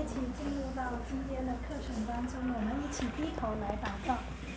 起进入到今天的课程当中，我们一起低头来祷告。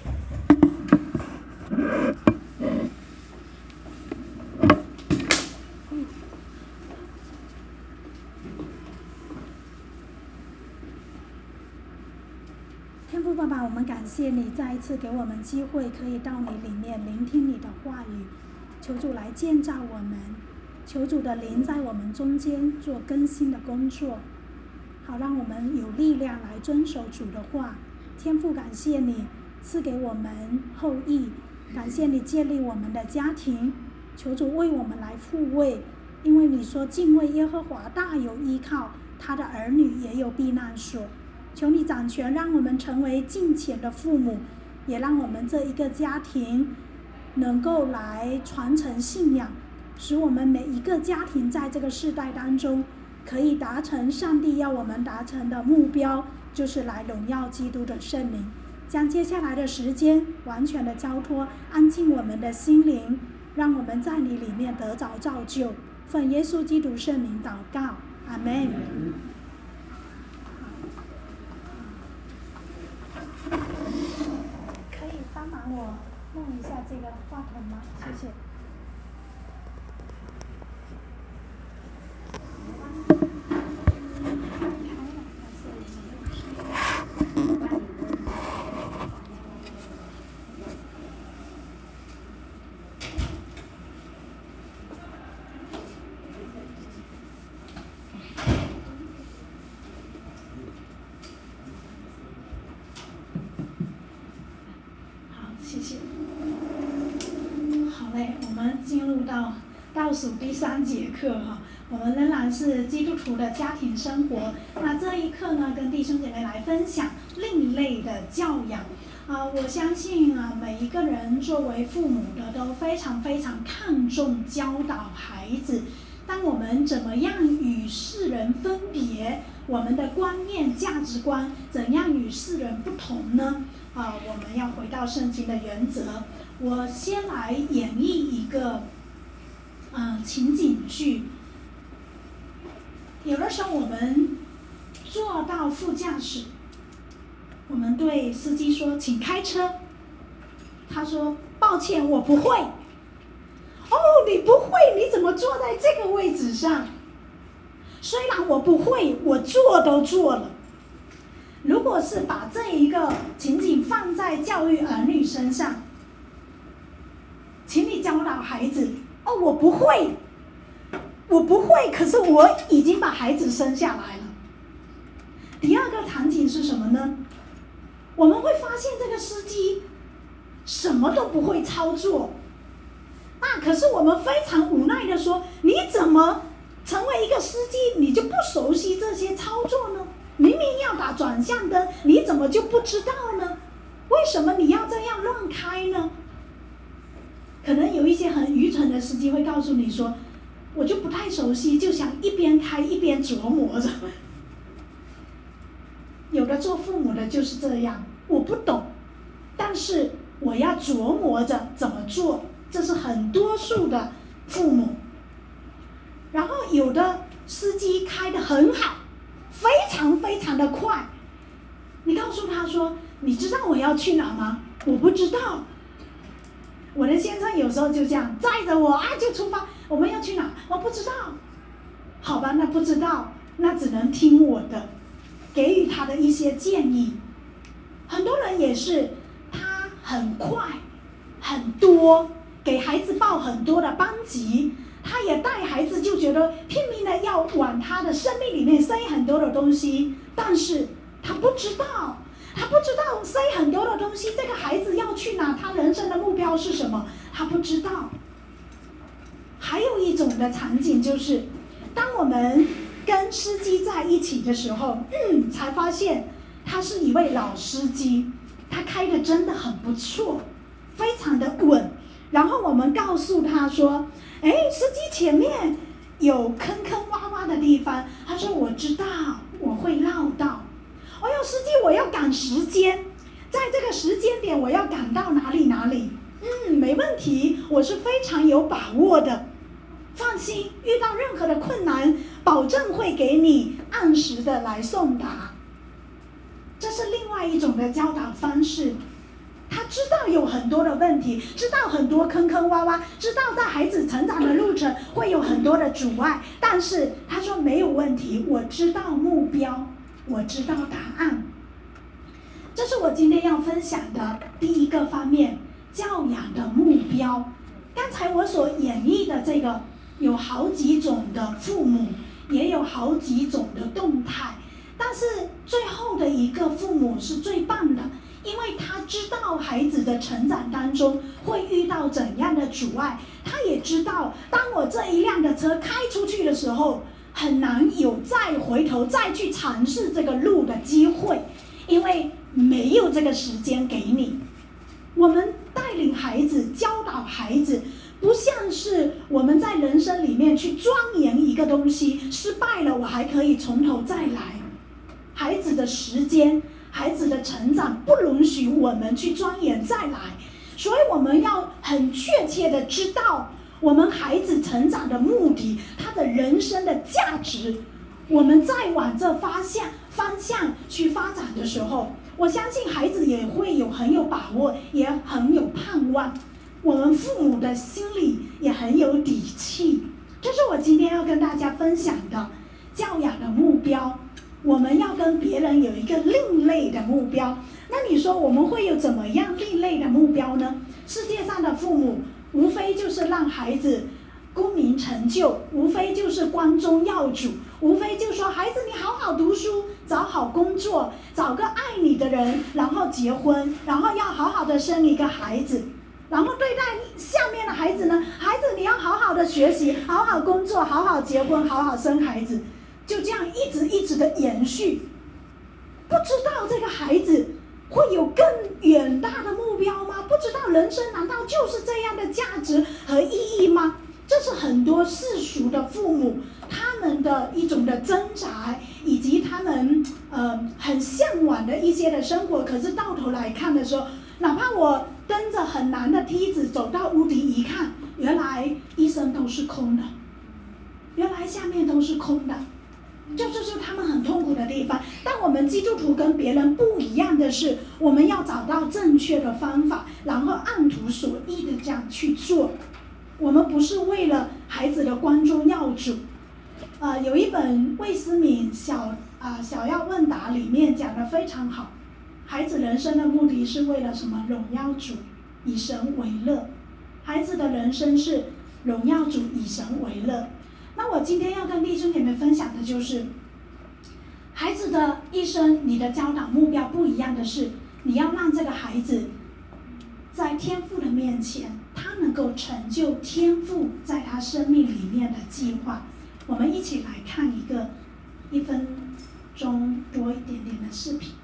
天父爸爸，我们感谢你再一次给我们机会，可以到你里面聆听你的话语。求主来建造我们，求主的灵在我们中间做更新的工作，好让我们有力量来遵守主的话。天父，感谢你赐给我们后裔，感谢你建立我们的家庭，求主为我们来护卫，因为你说敬畏耶和华大有依靠，他的儿女也有避难所。求你掌权，让我们成为敬虔的父母，也让我们这一个家庭能够来传承信仰，使我们每一个家庭在这个世代当中可以达成上帝要我们达成的目标，就是来荣耀基督的圣名。将接下来的时间完全的交托，安静我们的心灵，让我们在你里面得着造就。奉耶稣基督圣名祷告，阿们。可以帮忙我弄一下这个话筒吗？谢谢。进入到倒数第3节课哈，我们仍然是基督徒的家庭生活。那这一课呢，跟弟兄姐妹来分享另类的教养。我相信每一个人作为父母的都非常非常看重教导孩子。当我们怎么样与世人分别，我们的观念、价值观怎样与世人不同呢？我们要回到圣经的原则。我先来演绎一个情景剧。有的时候我们坐到副驾驶，我们对司机说请开车，他说抱歉我不会。哦，你不会，你怎么坐在这个位置上？虽然我不会，我做都做了。如果是把这一个情景放在教育儿女身上，请你教导孩子，哦，我不会，可是我已经把孩子生下来了。第二个场景是什么呢？我们会发现这个司机什么都不会操作，可是我们非常无奈的说，你怎么成为一个司机，你就不熟悉这些操作呢？明明要打转向灯，你怎么就不知道呢？为什么你要这样乱开呢？可能有一些很愚蠢的司机会告诉你说，我就不太熟悉，就想一边开一边琢磨着。有的做父母的就是这样，我不懂，但是我要琢磨着怎么做，这是很多数的父母。然后有的司机开得很好，非常非常的快，你告诉他说，你知道我要去哪吗？我不知道。我的先生有时候就这样载着我就出发，我们要去哪？我不知道。好吧，那不知道，那只能听我的，给予他的一些建议。很多人也是，他很快很多，给孩子报很多的班级，他也带孩子就觉得拼命的要往他的生命里面塞很多的东西，但是他不知道塞很多的东西，这个孩子要去哪，他人生的目标是什么，他不知道。还有一种的场景就是，当我们跟司机在一起的时候，才发现他是一位老司机，他开的真的很不错，非常的稳。然后我们告诉他说，司机前面有坑坑洼洼的地方，他说我知道，我会绕道。司机我要赶时间，在这个时间点我要赶到哪里，没问题，我是非常有把握的。放心，遇到任何的困难，保证会给你按时的来送达。这是另外一种的教导方式。他知道有很多的问题，知道很多坑坑洼洼，知道在孩子成长的路程会有很多的阻碍，但是他说没有问题，我知道目标，我知道答案。这是我今天要分享的第一个方面，教养的目标。刚才我所演绎的这个有好几种的父母，也有好几种的动态，但是最后的一个父母是最棒的，因为他知道孩子的成长当中会遇到怎样的阻碍，他也知道当我这一辆的车开出去的时候，很难有再回头再去尝试这个路的机会，因为没有这个时间给你。我们带领孩子，教导孩子，不像是我们在人生里面去钻研一个东西，失败了我还可以从头再来。孩子的时间，孩子的成长不允许我们去钻研再来，所以我们要很确切的知道我们孩子成长的目的，他的人生的价值。我们再往这方向去发展的时候，我相信孩子也会很有把握，也很有盼望，我们父母的心里也很有底气。这是我今天要跟大家分享的教养的目标。我们要跟别人有一个另类的目标。那你说我们会有怎么样另类的目标呢？世界上的父母无非就是让孩子功名成就，无非就是光宗耀祖，无非就是说孩子你好好读书，找好工作，找个爱你的人，然后结婚，然后要好好的生一个孩子，然后对待下面的孩子呢，孩子你要好好的学习，好好工作，好好结婚，好好生孩子，就这样一直的延续。不知道这个孩子会有更远大的目标吗？不知道人生难道就是这样的价值和意义吗？这是很多世俗的父母他们的一种的挣扎，以及他们很向往的一些的生活。可是到头来看的时候，哪怕我蹬着很难的梯子走到屋顶一看，原来一生都是空的，原来下面都是空的，这就是他们很痛苦的地方。但我们基督徒跟别人不一样的是，我们要找到正确的方法，然后按图索骥的这样去做。我们不是为了孩子的光宗耀祖。有一本魏思敏小要问答里面讲得非常好，孩子人生的目的是为了什么？荣耀主，以神为乐。孩子的人生是荣耀主，以神为乐。那我今天要跟弟兄姐妹分享的就是，孩子的一生，你的教导目标不一样的是，你要让这个孩子在天父的面前，他能够成就天父在他生命里面的计划。我们一起来看1分钟多一点点的视频。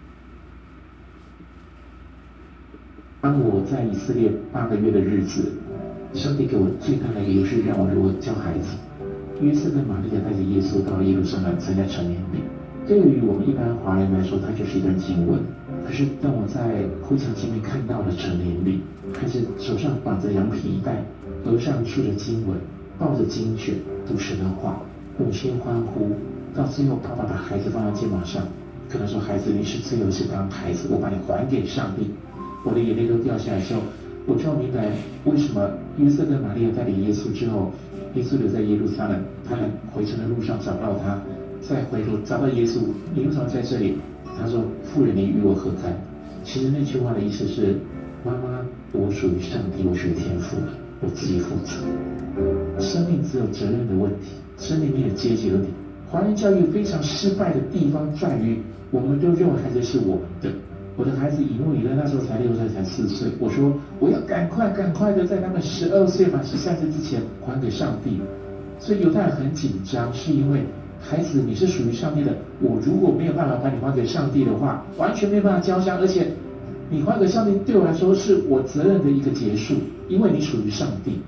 当我在以色列8个月的日子，上帝给我最大的礼物是让我如何教孩子。约瑟跟玛利亚带着耶稣到耶路撒冷参加成年礼，对于我们一般华人来说，它就是一段经文。可是当我在会场前面看到了成年礼，孩子手上绑着羊皮带，额上竖着经文，抱着经卷，读神的话，母亲欢呼，到最后爸爸把孩子放在肩膀上，跟他说：“孩子，你是最后一次当孩子，我把你还给上帝。”我的眼泪都掉下来的时候，我就明白为什么约瑟跟玛利亚带领耶稣之后，耶稣留在耶路撒冷，他们回程的路上找到他，再回头找到耶稣，你为什么在这里？他说：“妇人，你与我何干？”其实那句话的意思是：妈妈，我属于上帝，我属于天父，我自己负责。生命只有责任的问题，生命没有阶级的问题。华人教育非常失败的地方在于，我们都认为孩子是我们的。我的孩子以诺以勒那时候才6岁，才4岁。我说我要赶快的在他们12岁满13岁之前还给上帝。所以犹太人很紧张，是因为孩子你是属于上帝的，我如果没有办法把你还给上帝的话，完全没有办法交香，而且你还给上帝对我来说是我责任的一个结束，因为你属于上帝。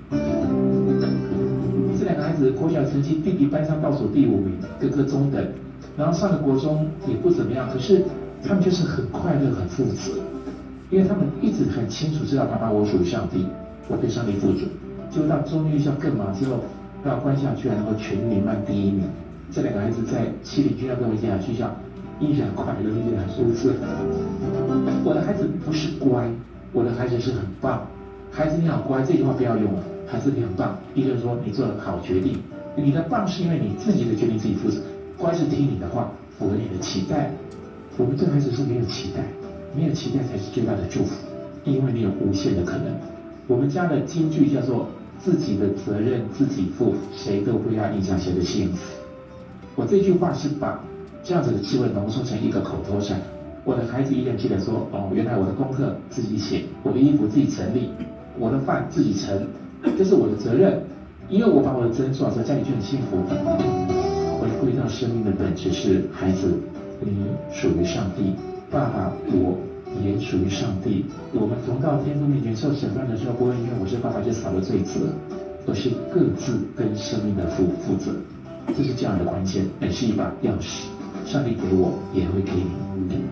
这2个孩子国小成绩弟弟班上倒数第5名，哥哥中等，然后上了国中也不怎么样，可是他们就是很快乐很负责，因为他们一直很清楚知道爸爸我属于上帝，我对上帝负责。结果到中医校更忙之后，到官校居然能够全年班第1名， 这2个孩子在7里军要跟我一起来学校，依然快乐，依然如此。我的孩子不是乖，我的孩子是很棒。孩子你好乖这句话不要用，孩子你很棒，意思是说你做了好决定。你的棒是因为你自己的决定自己负责，乖是听你的话，符合你的期待。我们对孩子说没有期待，没有期待才是最大的祝福，因为你有无限的可能。我们家的金句叫做自己的责任自己负，谁都不要影响谁的幸福。我这句话是把这样子的智慧浓缩成一个口头禅，我的孩子依然记得说，原来我的功课自己写，我的衣服自己整理，我的饭自己盛，这是我的责任，因为我把我的责任做好，家里就很幸福。回归到生命的本质是，孩子，你属于上帝，爸爸我也属于上帝。我们同到天父面前受审判的时候，不会因为我是爸爸就少了罪责，而是各自跟生命的负责。这是教养的关键，也是一把钥匙。上帝给我，也会给你。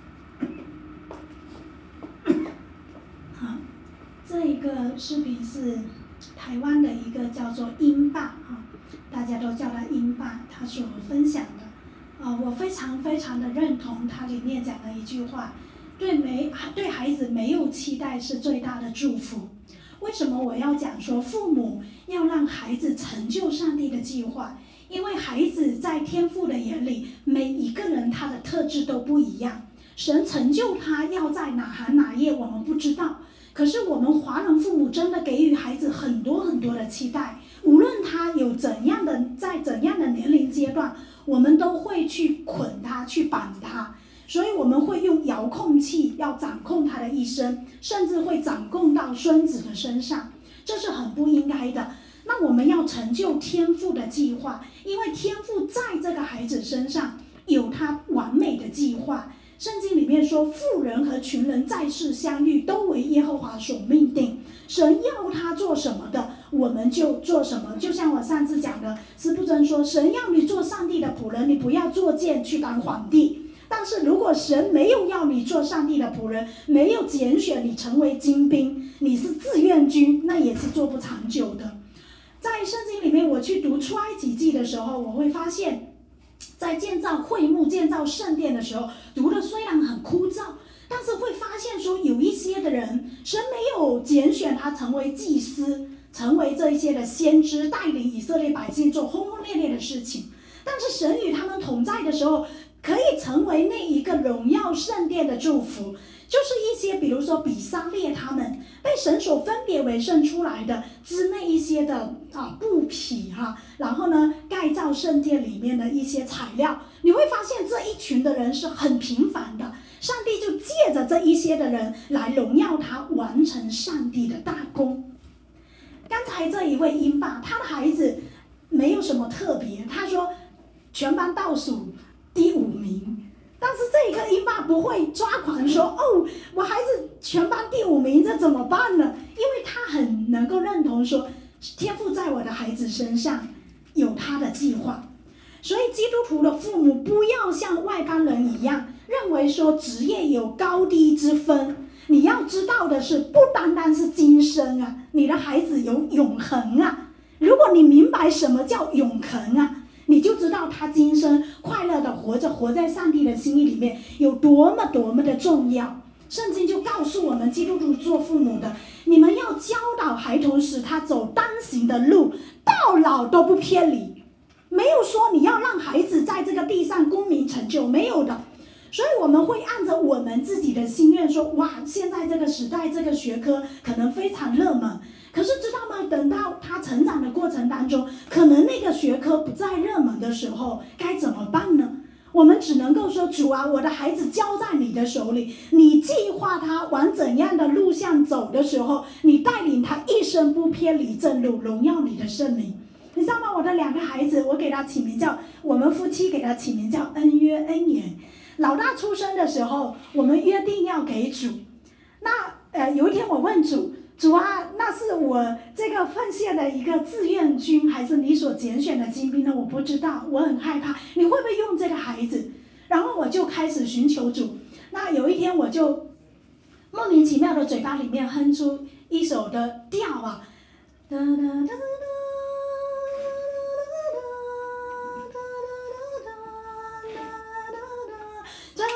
好，这一个视频是台湾的一个叫做英爸大家都叫他英爸，他所分享的我非常非常的认同他里面讲的一句话，对孩子没有期待是最大的祝福。为什么我要讲说父母要让孩子成就上帝的计划？因为孩子在天父的眼里，每一个人他的特质都不一样，神成就他要在哪行哪业我们不知道，可是我们华人父母真的给予孩子很多很多的期待，无论他有在怎样的年龄阶段，我们都会去捆他，去绑他，所以我们会用遥控器要掌控他的一生，甚至会掌控到孙子的身上，这是很不应该的。那我们要成就天父的计划，因为天父在这个孩子身上有他完美的计划。圣经里面说，富人和穷人在世相遇，都为耶和华所命定。神要他做什么的，我们就做什么。就像我上次讲的，司布真说，神要你做上帝的仆人，你不要作贱去当皇帝。但是如果神没有要你做上帝的仆人，没有拣选你成为精兵，你是志愿军，那也是做不长久的。在圣经里面，我去读出埃及记的时候，我会发现在建造会幕、建造圣殿的时候，读的虽然很枯燥，但是会发现说有一些的人，神没有拣选他成为祭司，成为这一些的先知，带领以色列百姓做轰轰烈烈的事情，但是神与他们同在的时候，可以成为那一个荣耀圣殿的祝福。就是一些比如说比撒列他们被神所分别为圣出来的，织那一些的布匹然后呢盖造圣殿里面的一些材料，你会发现这一群的人是很平凡的，上帝就借着这一些的人来荣耀他，完成上帝的大功。刚才这一位英爸，他的孩子没有什么特别，他说全班倒数第5名。但是这个英爸不会抓狂说，我孩子全班第5名，这怎么办呢？因为他很能够认同说，天父在我的孩子身上有他的计划。所以基督徒的父母不要像外邦人一样，认为说职业有高低之分。你要知道的是，不单单是今生你的孩子有永恒如果你明白什么叫永恒你就知道他今生快乐的活在上帝的心意里面有多么多么的重要。圣经就告诉我们，基督徒做父母的，你们要教导孩童，使他走当行的路，到老都不偏离。没有说你要让孩子在这个地上功名成就，没有的。所以我们会按着我们自己的心愿说，哇，现在这个时代这个学科可能非常热门，可是知道吗？等到他成长的过程当中，可能那个学科不再热门的时候，该怎么办呢？我们只能够说，主啊，我的孩子交在你的手里，你计划他往怎样的路向走的时候，你带领他一生不偏离正路，荣耀你的圣名。你知道吗？我的2个孩子，我给他起名叫，我们夫妻给他起名叫恩约恩言。老大出生的时候，我们约定要给主。那有一天我问主啊，那是我这个奉献的一个志愿军，还是你所拣选的精兵呢？我不知道，我很害怕，你会不会用这个孩子？然后我就开始寻求主。那有一天我就莫名其妙的嘴巴里面哼出一首的调哒哒哒哒哒哒哒哒哒哒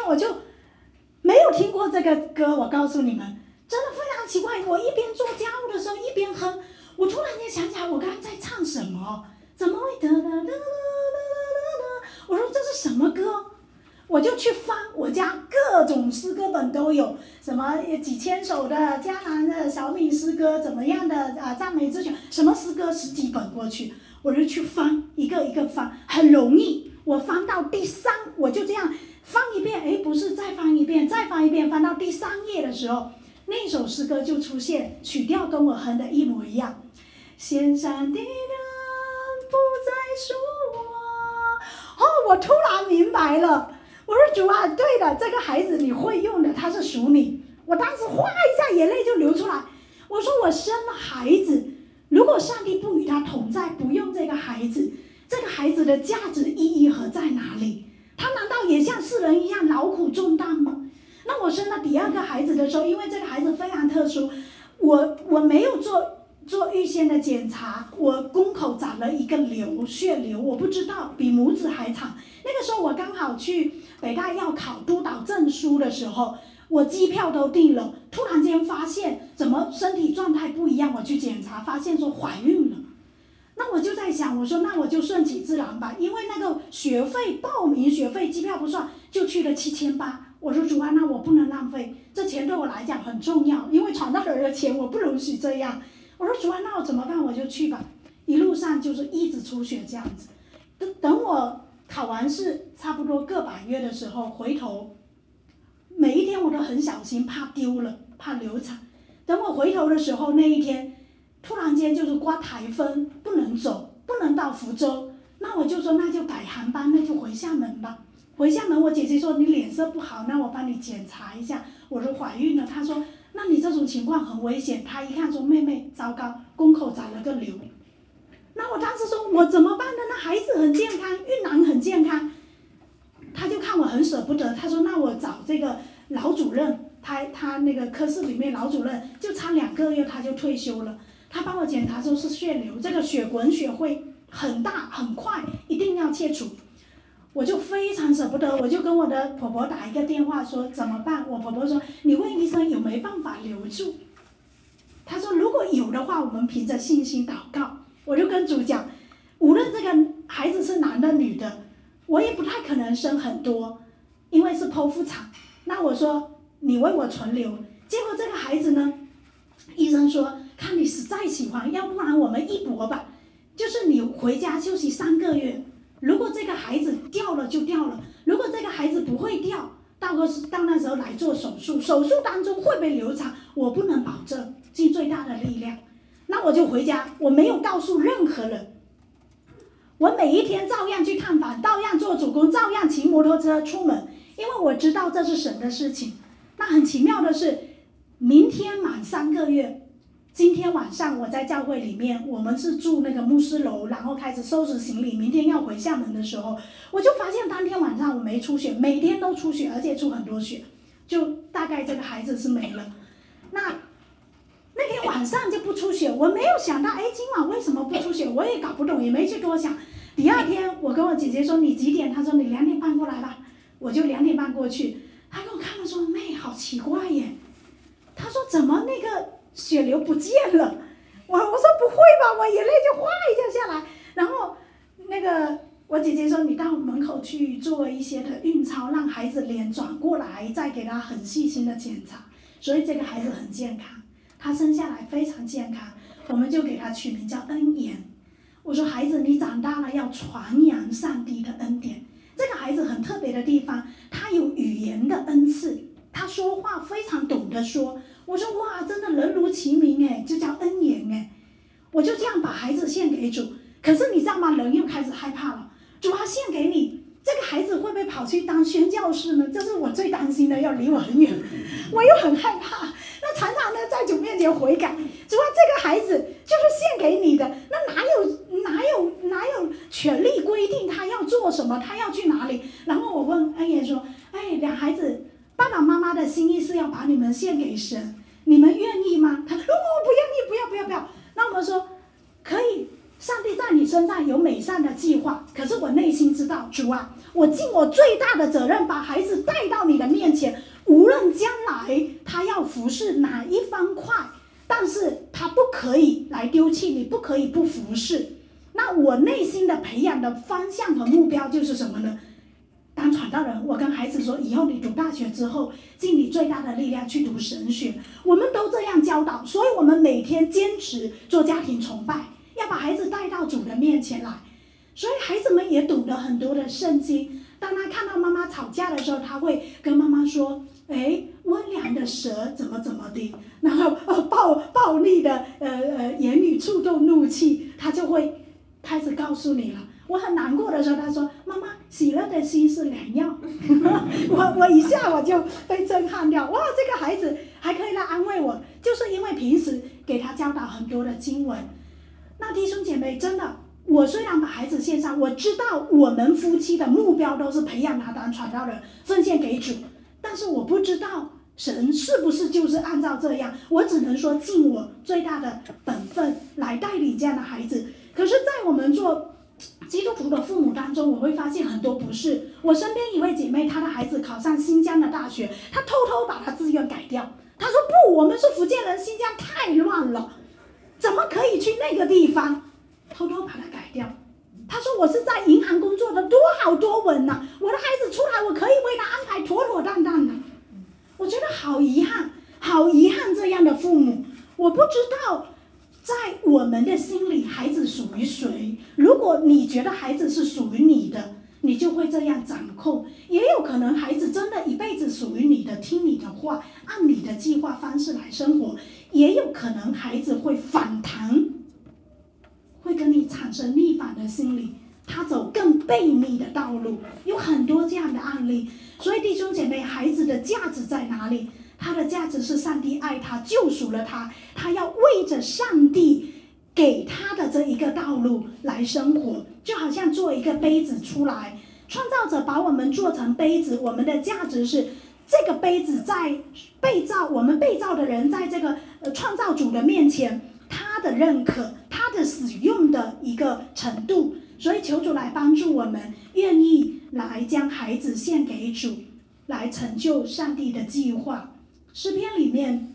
天我就没有听过这个歌，我告诉你们，真的非常奇怪。我一边做家务的时候一边哼，我突然间想起来我刚刚在唱什么，怎么会哒哒哒哒哒哒？我说这是什么歌？我就去翻我家各种诗歌本都有，什么几千首的迦南的小米诗歌，怎么样的赞美之泉，什么诗歌10几本过去，我就去翻，一个一个翻，很容易。我翻到第3，我就这样翻一遍，哎，不是，再翻一遍，再翻一遍，翻到第3页的时候，那首诗歌就出现，曲调跟我哼的一模一样。线上的人不再属我，我突然明白了。我说主啊，对的，这个孩子你会用的，他是属你。我当时哗一下眼泪就流出来。我说我生了孩子，如果上帝不与他同在，不用这个孩子，这个孩子的价值意义何在哪里？他难道也像世人一样劳苦重担吗？那我生了第2个孩子的时候，因为这个孩子非常特殊，我没有做预先的检查，我宫口长了一个血瘤，我不知道，比拇指还长。那个时候我刚好去北大要考督导证书的时候，我机票都订了，突然间发现怎么身体状态不一样，我去检查发现说怀孕了。那我就在想，我说那我就顺其自然吧，因为那个学费报名学费机票不算，就去了7800。我说主啊，那我不能浪费，这钱对我来讲很重要，因为传道人的钱我不容许这样。我说主啊，那我怎么办？我就去吧。一路上就是一直出血这样子。等我考完试差不多个把月的时候，回头每一天我都很小心，怕丢了，怕流产。等我回头的时候，那一天突然间就是刮台风，不能走，不能到福州。那我就说那就改航班，那就回厦门吧。回厦门，我姐姐说你脸色不好，那我帮你检查一下。我说怀孕了，她说那你这种情况很危险。她一看说妹妹糟糕，宫口长了个瘤。那我当时说我怎么办呢？那孩子很健康，孕郎很健康。他就看我很舍不得，他说那我找这个老主任，他那个科室里面老主任就差2个月他就退休了。他帮我检查说是血瘤，这个血滚血会很大很快，一定要切除。我就非常舍不得，我就跟我的婆婆打一个电话说怎么办？我婆婆说你问医生有没办法留住。他说如果有的话，我们凭着信心祷告。我就跟主讲，无论这个孩子是男的女的，我也不太可能生很多，因为是剖腹产。那我说你为我存留，结果这个孩子呢，医生说看你实在喜欢，要不然我们一搏吧，就是你回家休息3个月。如果这个孩子掉了就掉了，如果这个孩子不会掉，到那时候来做手术，手术当中会不会流产，我不能保证，尽最大的力量。那我就回家，我没有告诉任何人。我每一天照样去探访，照样做主工，照样骑摩托车出门，因为我知道这是神的事情。那很奇妙的是，明天满3个月，今天晚上我在教会里面，我们是住那个牧师楼，然后开始收拾行李，明天要回厦门的时候，我就发现当天晚上我没出血，每天都出血，而且出很多血，就大概这个孩子是没了。那天晚上就不出血，我没有想到，哎，今晚为什么不出血？我也搞不懂，也没去多想。第2天，我跟我姐姐说你几点？她说你2点半过来吧，我就2点半过去。她给我看了说，妹，好奇怪耶。她说怎么那个血流不见了？我说不会吧，我眼泪就哗一下下来。然后那个我姐姐说你到门口去做一些的孕操，让孩子脸转过来，再给他很细心的检查。所以这个孩子很健康。他生下来非常健康，我们就给他取名叫恩言。我说孩子，你长大了要传扬上帝的恩典。这个孩子很特别的地方，他有语言的恩赐，他说话非常懂得说。我说哇，真的人如其名哎，就叫恩言哎。我就这样把孩子献给主。可是你知道吗？人又开始害怕了。主啊，献给你，这个孩子会不会跑去当宣教士呢？这是我最担心的，要离我很远，我又很害怕。那常常呢，在主面前悔改，主啊，这个孩子就是献给你的，那哪有权利规定他要做什么，他要去哪里？然后我问恩言说，哎，两孩子爸爸妈妈的心意是要把你们献给神，你们愿意吗？他说不要。那我们说可以，上帝在你身上有美善的计划，可是我内心知道，主啊，我尽我最大的责任，把孩子带到你的是。那我内心的培养的方向和目标就是什么呢？当传道人，我跟孩子说，以后你读大学之后，尽你最大的力量去读神学，我们都这样教导。所以我们每天坚持做家庭崇拜，要把孩子带到主的面前来。所以孩子们也读了很多的圣经。当他看到妈妈吵架的时候，他会跟妈妈说：“哎，温良的舌怎么怎么的。”然后暴力的言语触动怒气，他就会开始告诉你了。我很难过的时候，他说：“妈妈，喜乐的心是良药。”我一下我就被震撼掉。哇，这个孩子还可以来安慰我，就是因为平时给他教导很多的经文。那弟兄姐妹，真的，我虽然把孩子献上，我知道我们夫妻的目标都是培养他当传道人，奉献给主，但是我不知道神是不是就是按照这样。我只能说尽我最大的本分来带领这样的孩子。可是在我们做基督徒的父母当中，我会发现很多不是。我身边一位姐妹，她的孩子考上新疆的大学，她偷偷把她志愿改掉。她说不，我们是福建人，新疆太乱了，怎么可以去那个地方？偷偷把它改掉。她说我是在银行工作的，多好多稳啊，我的孩子出来，我可以为他安排妥妥当当的。我觉得好遗憾，好遗憾这样的父母。我不知道在我们的心里，孩子属于谁？如果你觉得孩子是属于你的，你就会这样掌控。也有可能孩子真的一辈子属于你的，听你的话，按你的计划方式来生活。也有可能孩子会反弹，会跟你产生逆反的心理，他走更悖逆的道路。有很多这样的案例。所以弟兄姐妹，孩子的价值在哪里？他的价值是上帝爱他，救赎了他，他要为着上帝给他的这一个道路来生活。就好像做一个杯子出来，创造者把我们做成杯子，我们的价值是这个杯子在被造，我们被造的人在这个创造主的面前，他的认可，他的使用的一个程度。所以求主来帮助我们，愿意来将孩子献给主，来成就上帝的计划。诗篇里面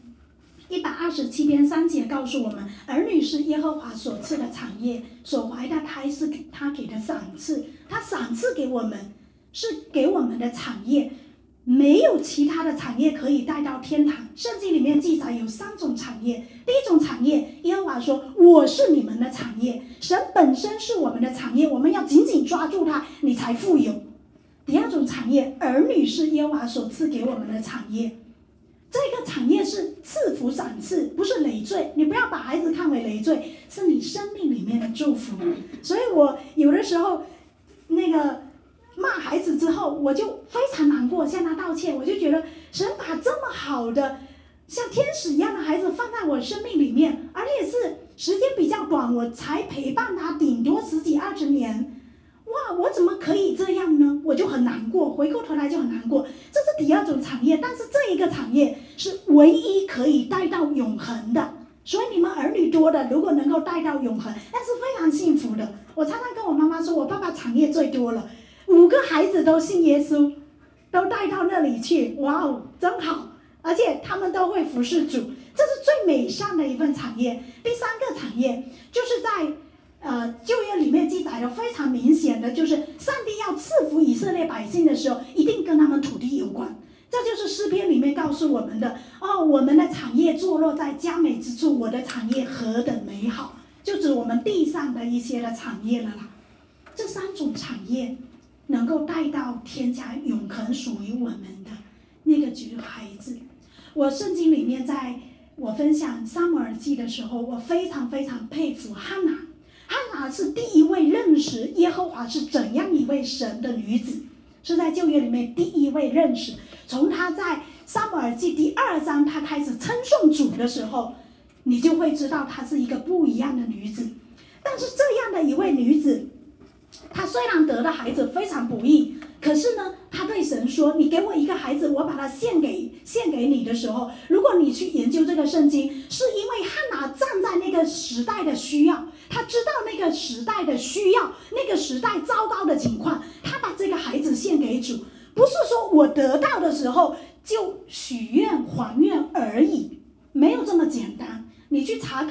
127篇3节告诉我们，儿女是耶和华所赐的产业，所怀的胎是他给的赏赐。他赏赐给我们，是给我们的产业，没有其他的产业可以带到天堂。圣经里面记载有3种产业。第一种产业，耶和华说我是你们的产业，神本身是我们的产业，我们要紧紧抓住它，你才富有。第二种产业，儿女是耶和华所赐给我们的产业。这个产业是赐福赏赐，不是累赘。你不要把孩子看为累赘，是你生命里面的祝福。所以我有的时候骂孩子之后，我就非常难过，向他道歉。我就觉得神把这么好的像天使一样的孩子放在我生命里面，而且是时间比较短，我才陪伴他顶多10几20年。哇，我怎么可以这样呢？我就很难过，回过头来就很难过。这是第二种产业，但是这一个产业是唯一可以带到永恒的。所以你们儿女多的，如果能够带到永恒，那是非常幸福的。我常常跟我妈妈说，我爸爸产业最多了，5个孩子都信耶稣，都带到那里去，哇哦，真好！而且他们都会服侍主，这是最美善的一份产业。第3个产业就是在旧约里面记载的非常明显的，就是上帝要赐福以色列百姓的时候，一定跟他们土地有关。这就是诗篇里面告诉我们的我们的产业坐落在佳美之处，我的产业何等美好，就指我们地上的一些的产业了啦。这3种产业能够带到天家永恒属于我们的那个就是孩子。我圣经里面在我分享撒母耳记的时候，我非常非常佩服哈拿。哈拿是第一位认识耶和华是怎样一位神的女子，是在旧约里面第一位认识。从她在撒母耳记第2章她开始称颂主的时候，你就会知道她是一个不一样的女子。但是这样的一位女子，她虽然得的孩子非常不易，可是呢，她对神说，你给我一个孩子，我把他献给你的时候，如果你去研究这个圣经，是因为哈拿站在那个时代的需要，他知道那个时代的需要，那个时代糟糕的情况，他把这个孩子献给主，不是说我得到的时候就许愿还愿而已，没有这么简单。你去查考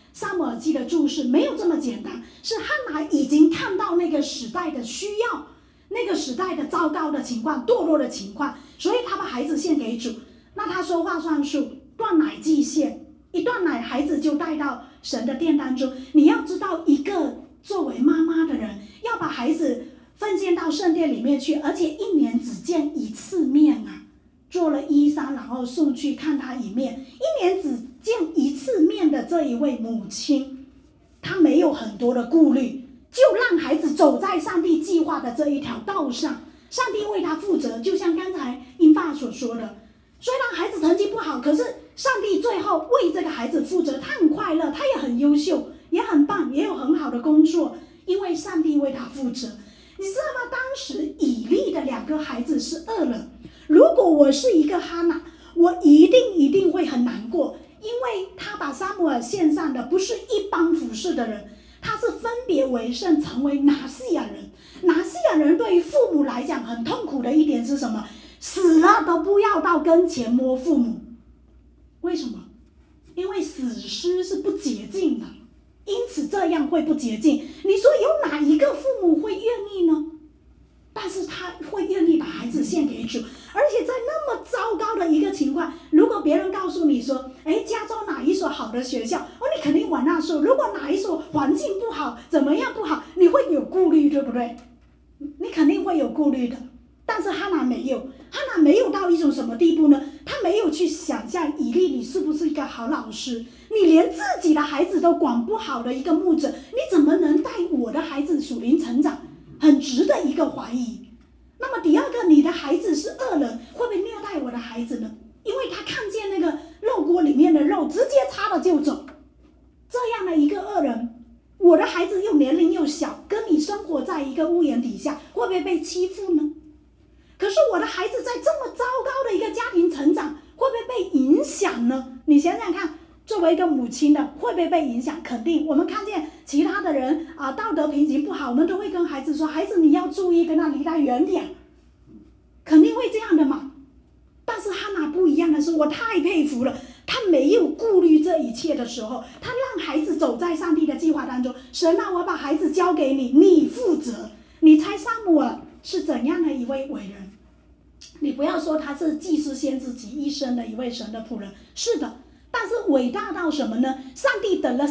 撒母耳记的注释没有这么简单，是汉娜已经看到那个时代的需要，那个时代的糟糕的情况、堕落的情况，所以他把孩子献给主。那他说话算数，断奶祭献，一断奶孩子就带到神的殿当中。你要知道，一个作为妈妈的人要把孩子奉献到圣殿里面去，而且一年只见一次面啊，做了衣裳然后送去看他一面，一年只见一次面的这一位母亲，她没有很多的顾虑，就让孩子走在上帝计划的这一条道上，上帝为他负责。就像刚才英爸所说的，虽然孩子成绩不好，可是上帝最后为这个孩子负责，他很快乐，他也很优秀，也很棒，也有很好的工作，因为上帝为他负责。你知道吗？当时以利的2个孩子是恶人，如果我是一个哈娜，我一定会很难过，因为他把撒母耳献上的不是一般服侍的人，他是分别为圣，成为拿西亚人。拿西亚人对于父母来讲很痛苦的一点是什么？死了都不要到跟前摸父母。为什么？因为死尸是不洁净的，因此这样会不洁净。你说有哪一个父母会愿意呢？但是他会愿意把孩子献给主，而且在那么糟糕的一个情况，如果别人告诉你说，加州哪一所好的学校，你肯定往那所；如果哪一所环境不好，怎么样不好，你会有顾虑，对不对？你肯定会有顾虑的。但是哈娜没有，哈娜没有到一种什么地步呢？他没有去想象以利你是不是一个好老师，你连自己的孩子都管不好的一个牧者，你怎么能带我的孩子属灵成长？很值得一个怀疑。那么第二个，你的孩子是恶人，会不会虐待我的孩子呢？因为他看见那个肉锅里面的肉，直接插了就走。这样的一个恶人，我的孩子又年龄又小，跟你生活在一个屋檐底下，会不会被欺负呢？可是我的孩子在这么糟糕的一个家庭成长，会不会被影响呢？你想想看，作为一个母亲的，会不会被影响？肯定。我们看见其他的人道德品行不好，我们都会跟孩子说，孩子你要注意，跟他离他远点，肯定会这样的嘛。但是哈娜不一样的是，我太佩服了，他没有顾虑这一切的时候，他让孩子走在上帝的计划当中。神啊，我把孩子交给你，你负责。你猜撒母耳是怎样的一位伟人？你不要说他是祭司先知及一生的一位神的仆人，是的，但是伟大到什么呢？上帝等了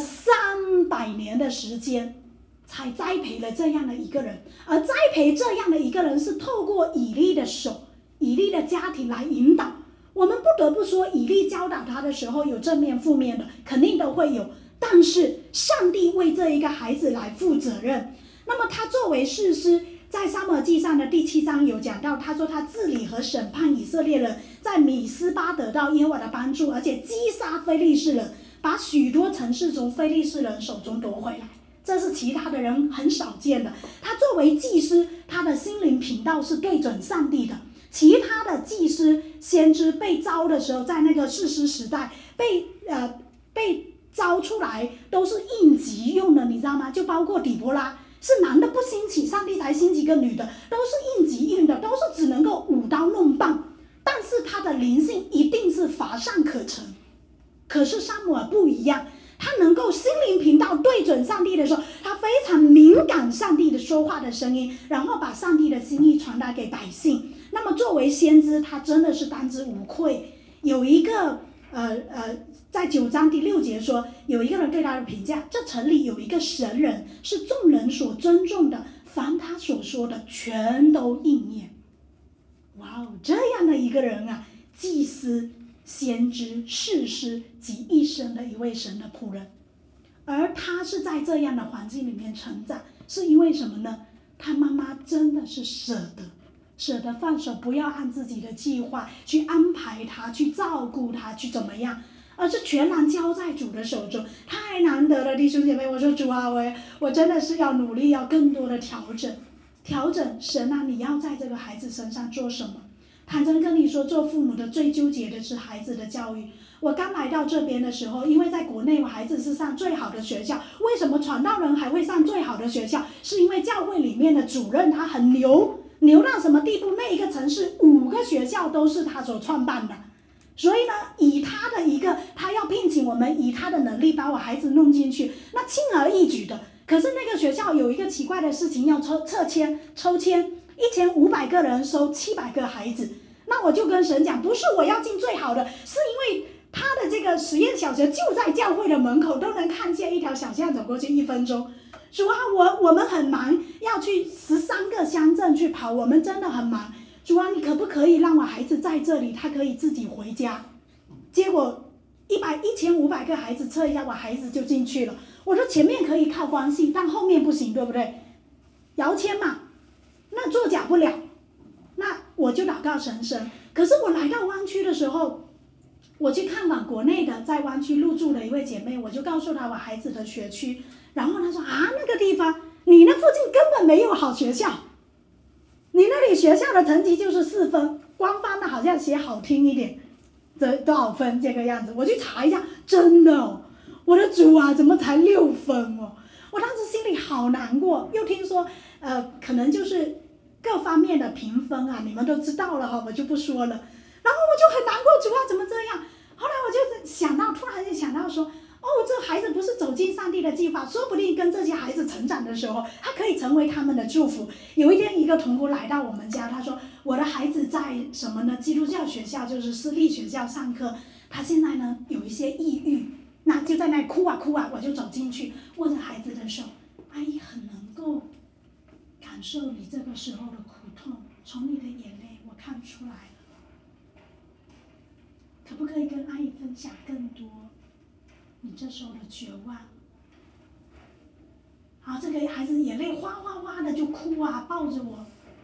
300年的时间才栽培了这样的一个人，而栽培这样的一个人是透过以利的手、以利的家庭来引导。我们不得不说，以利教导他的时候有正面负面的，肯定都会有，但是上帝为这一个孩子来负责任。那么他作为士师，在撒母耳记上的第7章有讲到，他说他治理和审判以色列人，在米斯巴得到耶和华的帮助，而且击杀非利士人，把许多城市从非利士人手中夺回来。这是其他的人很少见的。他作为祭司，他的心灵频道是对准上帝的。其他的祭司先知被招的时候，在那个士师时代被招出来都是应急用的，你知道吗？就包括底波拉，是男的不兴起，上帝才兴起个女的，都是应急用的，都是只能够舞刀弄棒，但是他的灵性一定是乏善可陈。可是撒母耳不一样，他能够心灵频道对准上帝的时候，他非常敏感上帝的说话的声音，然后把上帝的心意传达给百姓。那么作为先知，他真的是当之无愧。有一个在9章第6节说，有一个人对他的评价，这城里有一个神人，是众人所尊重的，凡他所说的全都应验。哇哦，这样的一个人啊，祭司、先知、士师及一生的一位神的仆人。而他是在这样的环境里面成长，是因为什么呢？他妈妈真的是舍得放手，不要按自己的计划去安排他，去照顾他，去怎么样，而是全然交在主的手中。太难得了，弟兄姐妹，我说主啊，我真的是要努力，要更多的调整。神啊，你要在这个孩子身上做什么？坦诚跟你说，做父母的最纠结的是孩子的教育。我刚来到这边的时候，因为在国内我孩子是上最好的学校，为什么传道人还会上最好的学校？是因为教会里面的主任他很牛到什么地步？那一个城市5个学校都是他所创办的， 所以呢，以他要聘请我们，以他的能力把我孩子弄进去，那轻而易举的。可是那个学校有一个奇怪的事情，要抽签，1500个人收700个孩子。那我就跟神讲，不是我要进最好的，是因为他的这个实验小学就在教会的门口，都能看见一条小巷走过去1分钟。主啊，我们很忙，要去13个乡镇去跑，我们真的很忙。主啊，你可不可以让我孩子在这里，他可以自己回家？结果1500个孩子测一下，我孩子就进去了。我说前面可以靠关系，但后面不行，对不对？摇签嘛，那作假不了。那我就祷告神。可是我来到湾区的时候，我去看望国内的在湾区入住的一位姐妹，我就告诉她我孩子的学区，然后她说啊，那个地方你那附近根本没有好学校，你那里学校的成绩就是4分，官方的好像写好听一点多少分这个样子。我去查一下，真的哦，我的主啊，怎么才6分哦？我当时心里好难过，又听说可能就是各方面的评分啊，你们都知道了哈，我就不说了。然后我就很难过，主啊，怎么这样？后来我就突然想到说，这孩子不是走进上帝的计划，说不定跟这些孩子成长的时候，他可以成为他们的祝福。有一天，一个同工来到我们家，他说我的孩子在什么呢？基督教学校，就是私立学校上课，他现在呢有一些抑郁，那就在那里哭啊，我就走进去，握着孩子的手，阿姨很能够感受你这个时候的苦痛，从你的眼泪我看出来了。可不可以跟阿姨分享更多你这时候的绝望？好，这个孩子眼泪哗哗哗的就哭啊，抱着我。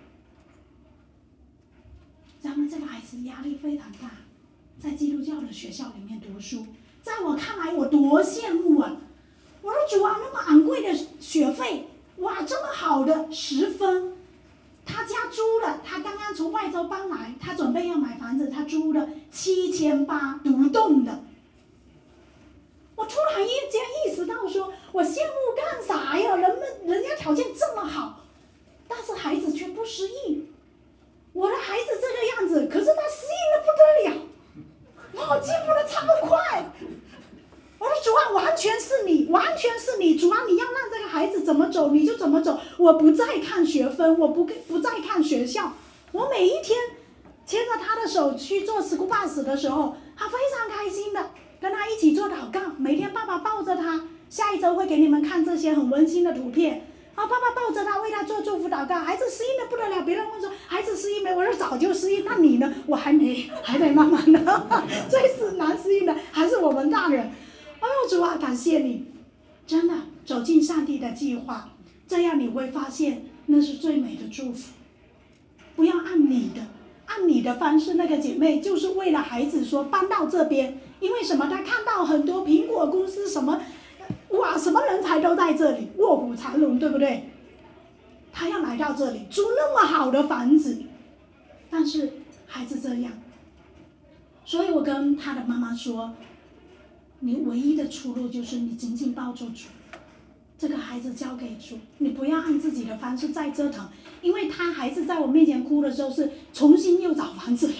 咱们这个孩子压力非常大，在基督教的学校里面读书，在我看来我多羡慕啊！我说主啊，那么昂贵的学费，哇，这么好的10分。他家租了，他刚刚从外州搬来，他准备要买房子，他租了7800独栋的。我突然间意识到说，我羡慕干啥呀？人家条件这么好，但是孩子却不适应。我的孩子这个样子，可是他适应的不得了，我进步的超快。我说主啊，完全是你，主啊，你要让这个孩子怎么走你就怎么走，我不再看学分，我不再看学校，我每一天牵着他的手去做school bus的时候，他非常开心的跟他一起做祷告，每天爸爸抱着他，下一周会给你们看这些很温馨的图片。爸爸抱着他，为他做祝福祷告，孩子适应的不得了。别人问说孩子适应没？我说早就适应，那你呢？我还没，还得慢慢的。最难适应的还是我们大人。主啊，感谢你，真的走进上帝的计划，这样你会发现那是最美的祝福。不要按你的方式。那个姐妹就是为了孩子说搬到这边，因为什么？她看到很多苹果公司什么，哇，什么人才都在这里，卧虎藏龙，对不对？她要来到这里租那么好的房子，但是孩子这样，所以我跟她的妈妈说，你唯一的出路就是你紧紧抱住主，这个孩子交给主，你不要按自己的方式再折腾，因为他孩子在我面前哭的时候是重新又找房子了，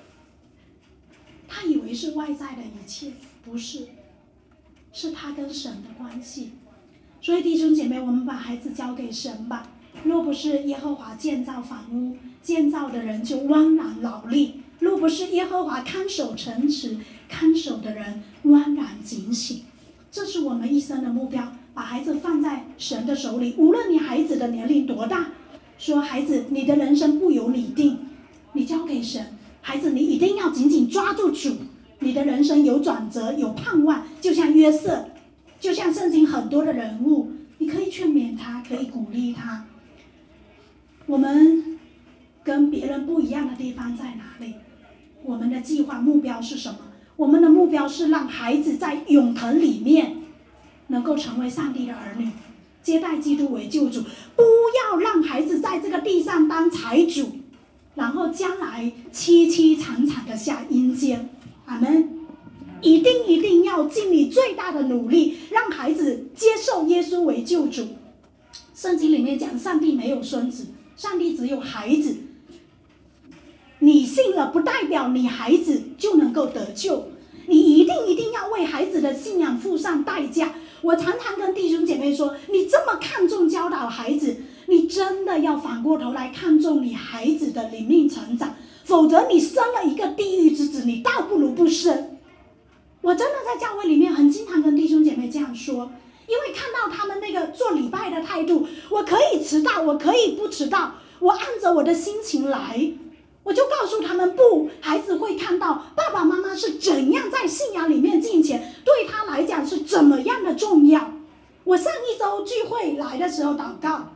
他以为是外在的一切，不是，是他跟神的关系。所以弟兄姐妹，我们把孩子交给神吧。若不是耶和华建造房屋，建造的人就枉然劳力；若不是耶和华看守城池，看守的人枉然警醒。这是我们一生的目标，把孩子放在神的手里。无论你孩子的年龄多大，说孩子，你的人生不由你定，你交给神。孩子，你一定要紧紧抓住主，你的人生有转折，有盼望。就像约瑟，就像圣经很多的人物，你可以劝勉他，可以鼓励他。我们跟别人不一样的地方在哪里？我们的计划目标是什么？我们的目标是让孩子在永恒里面能够成为上帝的儿女，接待基督为救主。不要让孩子在这个地上当财主，然后将来凄凄惨惨的下阴间。阿们。一定要尽你最大的努力，让孩子接受耶稣为救主。圣经里面讲，上帝没有孙子，上帝只有孩子。 你信了不代表你孩子就能够得救，你一定要为孩子的信仰付上代价。我常常跟弟兄姐妹说，你这么看重教导孩子，你真的要反过头来看重你孩子的灵命成长，否则你生了一个地狱之子，你倒不如不生。我真的在教会里面很经常跟弟兄姐妹这样说，因为看到他们那个做礼拜的态度，我可以迟到，我可以不迟到，我按着我的心情来，我就告诉他们不，孩子会看到爸爸妈妈是怎样在信仰里面敬虔，对他来讲是怎么样的重要。我上一周聚会来的时候祷告，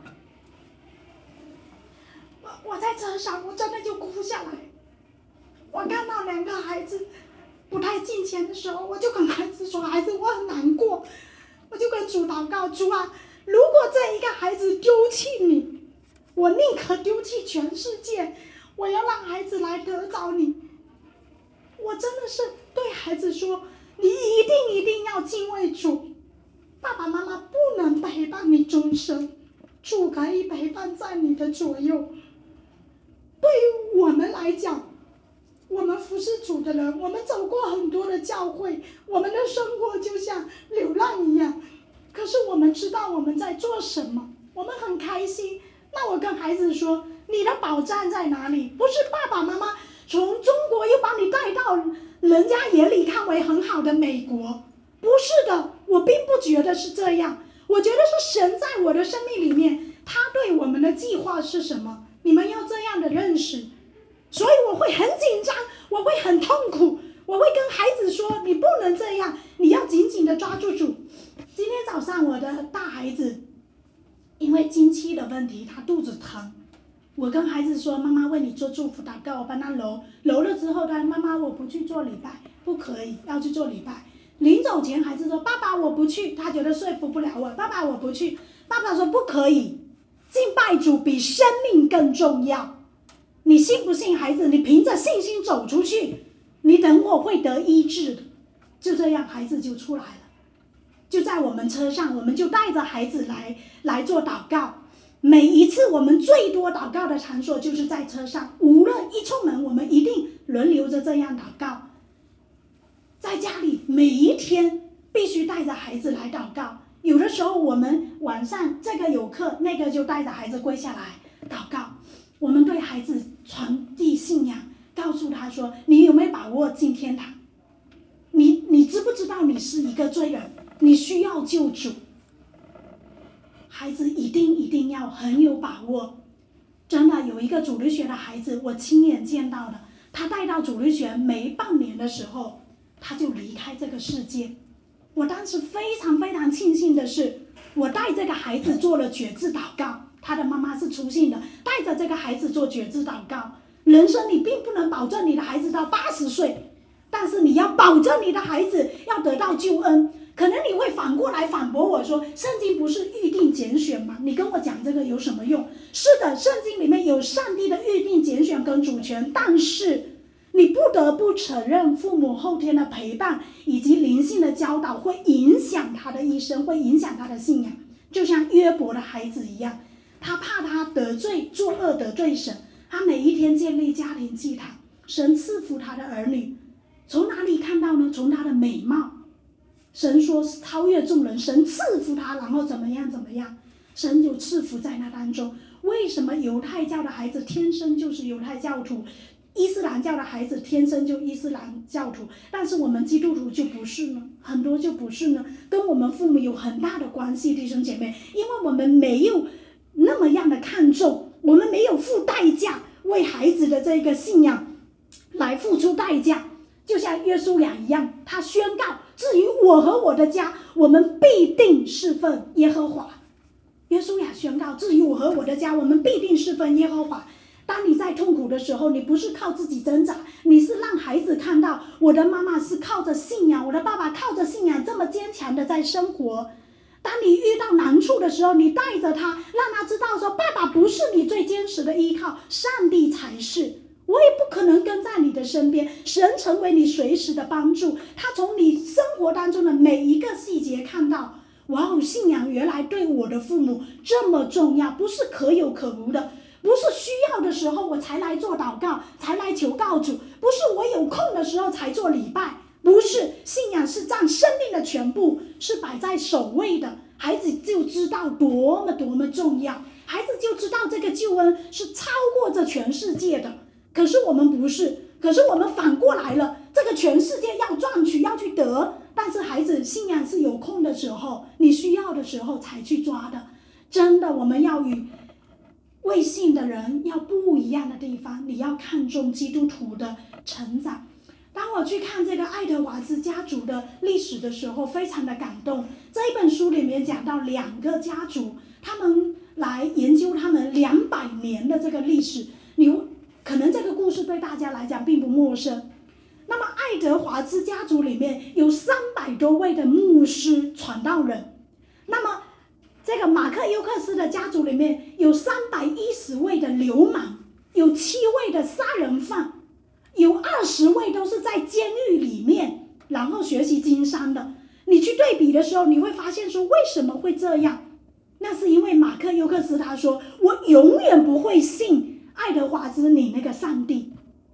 我在车上我真的就哭下来。我看到2个孩子不太敬虔的时候，我就跟孩子说，孩子我很难过，我就跟主祷告，主啊，如果这一个孩子丢弃你，我宁可丢弃全世界，我要让孩子来得着你。我真的是对孩子说，你一定要敬畏主，爸爸妈妈不能陪伴你终生，主可以陪伴在你的左右。对于我们来讲，我们服侍主的人，我们走过很多的教会，我们的生活就像流浪一样，可是我们知道我们在做什么，我们很开心。那我跟孩子说，你的保障在哪里？不是爸爸妈妈从中国又把你带到人家眼里看为很好的美国，不是的，我并不觉得是这样。我觉得是神在我的生命里面，他对我们的计划是什么，你们要这样的认识。所以我会很紧张，我会很痛苦，我会跟孩子说，你不能这样，你要紧紧的抓住主。今天早上我的大孩子因为经期的问题，他肚子疼，我跟孩子说，妈妈为你做祝福祷告，我帮他揉了之后，他妈妈我不去做礼拜，不可以，要去做礼拜。临走前孩子说，爸爸我不去，他觉得说服不了我，爸爸我不去。爸爸说不可以，敬拜主比生命更重要。你信不信孩子，你凭着信心走出去，你等会会得医治的。就这样孩子就出来了，就在我们车上，我们就带着孩子来做祷告。每一次我们最多祷告的场所就是在车上，无论一出门我们一定轮流着这样祷告。在家里每一天必须带着孩子来祷告，有的时候我们晚上这个有课，那个就带着孩子跪下来祷告。我们对孩子传递信仰，告诉他说，你有没有把握进天堂？你知不知道你是一个罪人，你需要救主？孩子一定要很有把握。真的有一个主日学的孩子，我亲眼见到的，他带到主日学没半年的时候，他就离开这个世界。我当时非常非常庆幸的是，我带这个孩子做了决志祷告，他的妈妈是初信的，带着这个孩子做决志祷告。人生你并不能保证你的孩子到80岁，但是你要保证你的孩子要得到救恩。可能你会反过来反驳我说，圣经不是预定拣选吗？你跟我讲这个有什么用？是的，圣经里面有上帝的预定拣选跟主权，但是你不得不承认父母后天的陪伴以及灵性的教导会影响他的一生，会影响他的信仰。就像约伯的孩子一样，他怕他得罪作恶得罪神，他每一天建立家庭祭坛，神赐福他的儿女。从哪里看到呢？从他的美貌，神说超越众人，神赐福他，然后怎么样，神就赐福在那当中。为什么犹太教的孩子天生就是犹太教徒，伊斯兰教的孩子天生就伊斯兰教徒，但是我们基督徒就不是呢？很多就不是呢，跟我们父母有很大的关系，弟兄姐妹，因为我们没有那么样的看重，我们没有付代价为孩子的这个信仰来付出代价。就像约书亚一样，他宣告，至于我和我的家，我们必定侍奉耶和华。约书亚宣告，至于我和我的家，我们必定侍奉耶和华。当你在痛苦的时候，你不是靠自己挣扎，你是让孩子看到，我的妈妈是靠着信仰，我的爸爸靠着信仰这么坚强的在生活。当你遇到难处的时候，你带着他，让他知道说，爸爸不是你最坚实的依靠，上帝才是。我也不可能跟在你的身边，神成为你随时的帮助。他从你生活当中的每一个细节看到，哇哦，信仰原来对我的父母这么重要，不是可有可无的， 不是需要的时候我才来做祷告，才来求告主，不是我有空的时候才做礼拜，不是，信仰是占生命的全部，是摆在首位的。孩子就知道多么重要，孩子就知道这个救恩是超过这全世界的。可是我们不是，可是我们反过来了，这个全世界要赚取，要去得，但是孩子信仰是有空的时候，你需要的时候才去抓的。真的，我们要与未信的人要不一样的地方，你要看重基督徒的成长。当我去看这个爱德华兹家族的历史的时候，非常的感动。这一本书里面讲到2个家族，他们来研究他们200年的这个历史，可能这个故事对大家来讲并不陌生。那么爱德华兹家族里面有300多位的牧师传道人，那么这个马克尤克斯的家族里面有310位的流氓，有7位的杀人犯，有20位都是在监狱里面然后学习经商的。你去对比的时候，你会发现说为什么会这样？那是因为马克尤克斯他说，我永远不会信爱德华兹你那个上帝。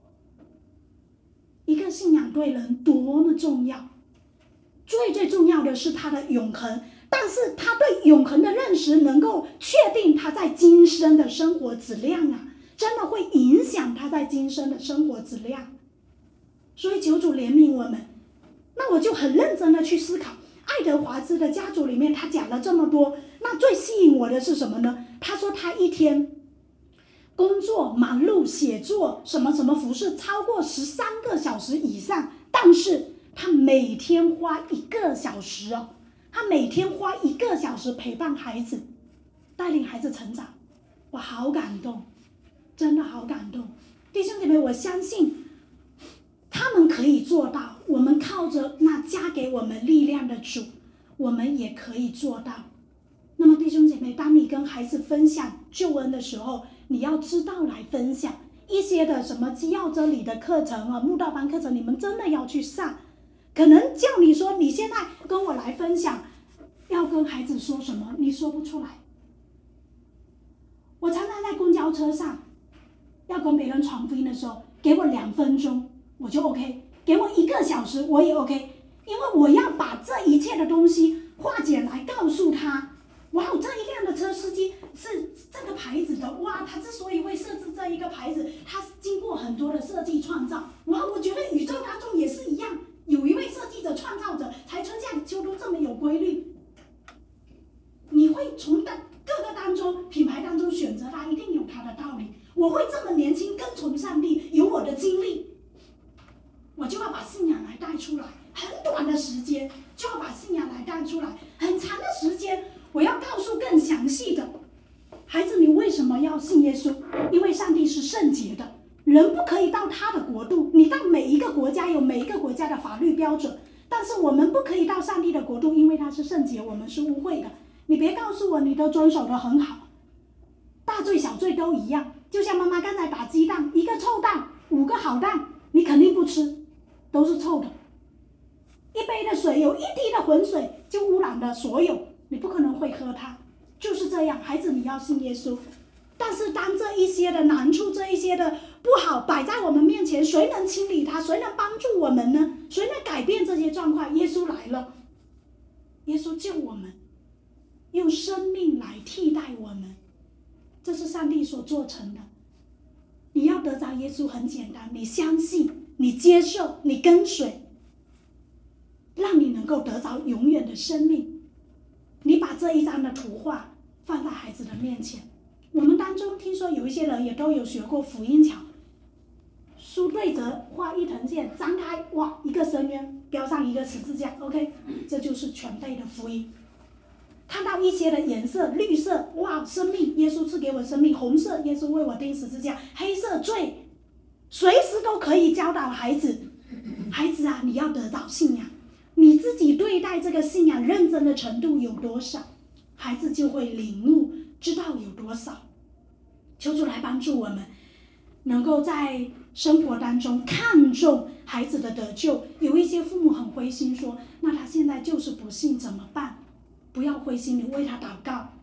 一个信仰对人多么重要，最重要的是他的永恒，但是他对永恒的认识能够确定他在今生的生活质量啊，真的会影响他在今生的生活质量。所以求主怜悯我们。那我就很认真的去思考，爱德华兹的家族里面他讲了这么多，那最吸引我的是什么呢？他说他一天工作忙碌写作什么服侍超过13个小时以上，但是他每天花1个小时他每天花1个小时陪伴孩子，带领孩子成长。我好感动，真的好感动。弟兄姐妹，我相信他们可以做到，我们靠着那加给我们力量的主，我们也可以做到。那么弟兄姐妹，当你跟孩子分享救恩的时候，你要知道来分享一些的什么基要真理的课程慕道班课程，你们真的要去上。可能叫你说你现在跟我来分享，要跟孩子说什么，你说不出来。我常常在公交车上要跟别人传福音的时候，给我2分钟我就 OK， 给我1个小时我也 OK， 因为我要把这一切的东西化简来告诉他。哇，这一辆的车司机是这个牌子的，哇，他之所以会设置这一个牌子，他经过很多的设计创造。哇，我觉得宇宙当中也是一样，有一位设计者创造者，才春夏秋冬这么有规律。你会从各个当中品牌当中选择它，一定有它的道理。我会这么年轻跟从上帝，有我的经历，我就要把信仰来带出来。很短的时间就要把信仰来带出来，很长的时间我要告诉更详细的。孩子，你为什么要信耶稣？因为上帝是圣洁的，人不可以到他的国度。你到每一个国家有每一个国家的法律标准，但是我们不可以到上帝的国度，因为他是圣洁，我们是污秽的。你别告诉我你都遵守得很好，大罪小罪都一样。就像妈妈刚才打鸡蛋，一个臭蛋5个好蛋，你肯定不吃，都是臭的。一杯的水有1滴的浑水就污染了所有，你不可能会喝它。就是这样，孩子，你要信耶稣。但是当这一些的难处，这一些的不好摆在我们面前，谁能清理它？谁能帮助我们呢？谁能改变这些状况？耶稣来了，耶稣救我们，用生命来替代我们，这是上帝所做成的。你要得着耶稣很简单，你相信，你接受，你跟随，让你能够得着永远的生命。你把这一张的图画放在孩子的面前。我们当中听说有一些人也都有学过福音桥，书对折画一藤线，张开，哇，一个深渊，标上一个十字架 ，OK， 这就是全备的福音。看到一些的颜色，绿色，哇，生命，耶稣赐给我生命；红色，耶稣为我钉十字架；黑色，罪，随时都可以教导孩子。孩子啊，你要得到信仰，你自己对待这个信仰认真的程度有多少，孩子就会领悟，知道有多少。求主来帮助我们，能够在生活当中看重孩子的得救。有一些父母很灰心说，那他现在就是不信怎么办？不要灰心，你为他祷告，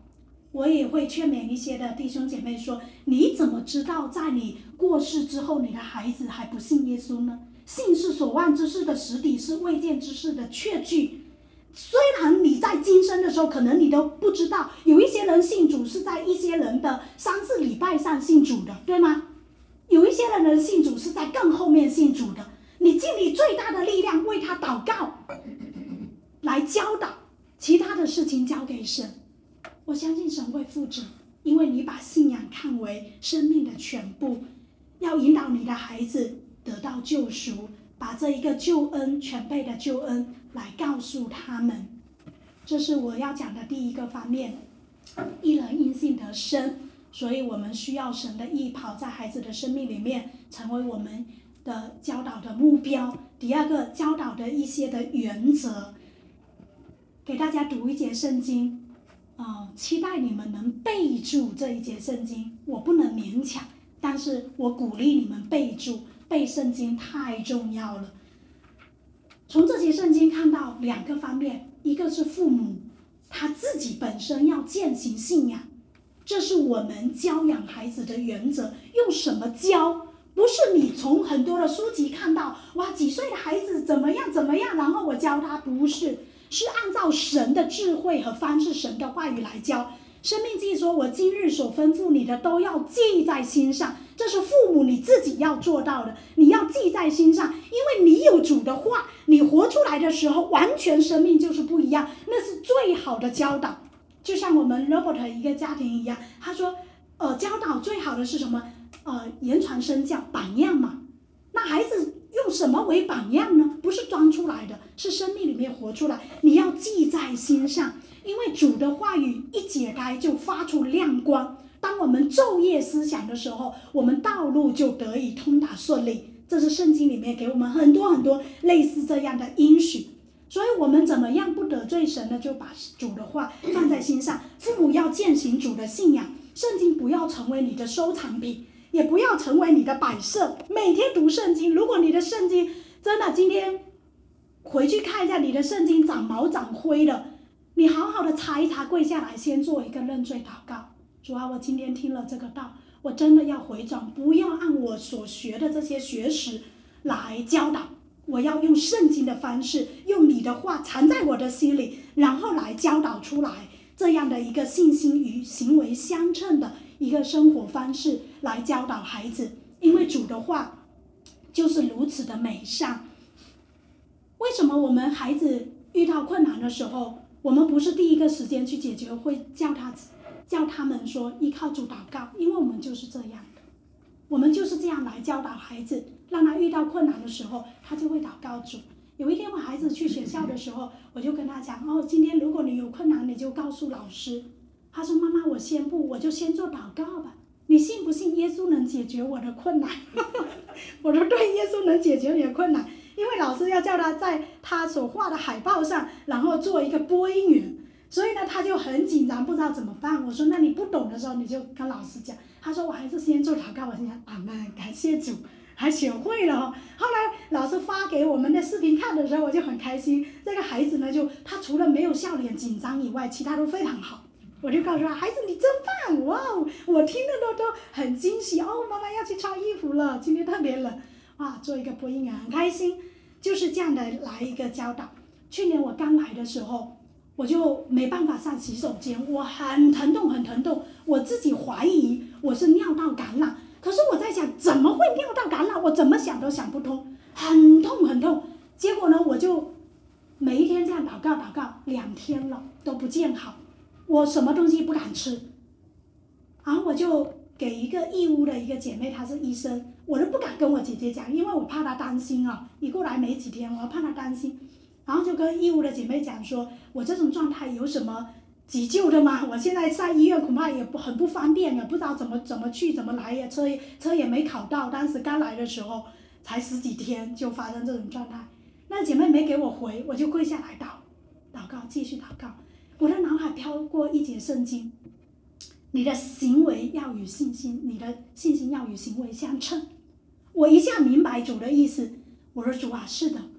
我也会劝勉一些的弟兄姐妹说，你怎么知道在你过世之后，你的孩子还不信耶稣呢？信是所望之事的实底，是未见之事的确据。虽然你在今生的时候可能你都不知道，有一些人信主是在一些人的3、4礼拜上信主的，对吗？有一些人的信主是在更后面信主的，你尽你最大的力量为他祷告，来教导，其他的事情交给神。我相信神会负责，因为你把信仰看为生命的全部，要引导你的孩子得到救赎，把这一个救恩，全备的救恩来告诉他们。这是我要讲的第一个方面，一人因信得生，所以我们需要神的义跑在孩子的生命里面，成为我们的教导的目标。第二个，教导的一些的原则，给大家读一节圣经，期待你们能背住这一节圣经。我不能勉强，但是我鼓励你们背住，背圣经太重要了。从这节圣经看到2个方面，一个是父母他自己本身要践行信仰，这是我们教养孩子的原则。用什么教？不是你从很多的书籍看到，哇，几岁的孩子怎么样怎么样，然后我教他，不是，是按照神的智慧和方式，神的话语来教。生命记说，我今日所吩咐你的都要记在心上，这是父母你自己要做到的，你要记在心上，因为你有主的话，你活出来的时候，完全生命就是不一样，那是最好的教导。就像我们 Robert 一个家庭一样，他说，教导最好的是什么？言传身教，榜样嘛。那孩子用什么为榜样呢？不是装出来的，是生命里面活出来。你要记在心上，因为主的话语一解开就发出亮光。当我们昼夜思想的时候，我们道路就得以通达顺利。这是圣经里面给我们很多很多类似这样的应许。所以我们怎么样不得罪神呢？就把主的话放在心上。父母要践行主的信仰，圣经不要成为你的收藏品，也不要成为你的摆设。每天读圣经，如果你的圣经真的今天回去看一下你的圣经长毛长灰了，你好好的查一查，跪下来先做一个认罪祷告。主啊，我今天听了这个道，我真的要回转，不要按我所学的这些学识来教导，我要用圣经的方式，用你的话藏在我的心里，然后来教导出来，这样的一个信心与行为相称的一个生活方式来教导孩子。因为主的话就是如此的美善。为什么我们孩子遇到困难的时候，我们不是第一个时间去解决，会叫他们说依靠主祷告？因为我们就是这样的，我们就是这样来教导孩子，让他遇到困难的时候，他就会祷告主。有一天我孩子去学校的时候，我就跟他讲，今天如果你有困难，你就告诉老师。他说，妈妈，我先不，我就先做祷告吧。你信不信耶稣能解决我的困难？我说对，耶稣能解决你的困难，因为老师要叫他在他所画的海报上，然后做一个播音员，所以呢他就很紧张，不知道怎么办。我说那你不懂的时候你就跟老师讲。他说我还是先做祷告。我心想，阿们，感谢主，还学会了哦。后来老师发给我们的视频看的时候，我就很开心。这个孩子呢，他除了没有笑脸紧张以外，其他都非常好。我就告诉他，孩子你真棒，哇，我听的都很惊喜。妈妈要去穿衣服了，今天特别冷，哇，做一个播音员很开心。就是这样的来一个教导。去年我刚来的时候，我就没办法上洗手间，我很疼痛很疼痛，我自己怀疑我是尿道感染。可是我在想，怎么会尿道感染？我怎么想都想不通，很痛很痛。结果呢，我就每一天这样祷告2天了都不见好，我什么东西不敢吃。然后我就给一个义乌的一个姐妹，她是医生，我都不敢跟我姐姐讲，因为我怕她担心啊。一过来没几天，我怕她担心，然后就跟义乌的姐妹讲说，我这种状态有什么急救的吗？我现在上医院恐怕也很不方便，也不知道怎么去怎么来呀，车也没考到，当时刚来的时候才10几天就发生这种状态。那姐妹没给我回，我就跪下来祷告，继续祷告。我的脑海飘过一节圣经，你的行为要与信心，你的信心要与行为相称。我一下明白主的意思，我说主啊，是的，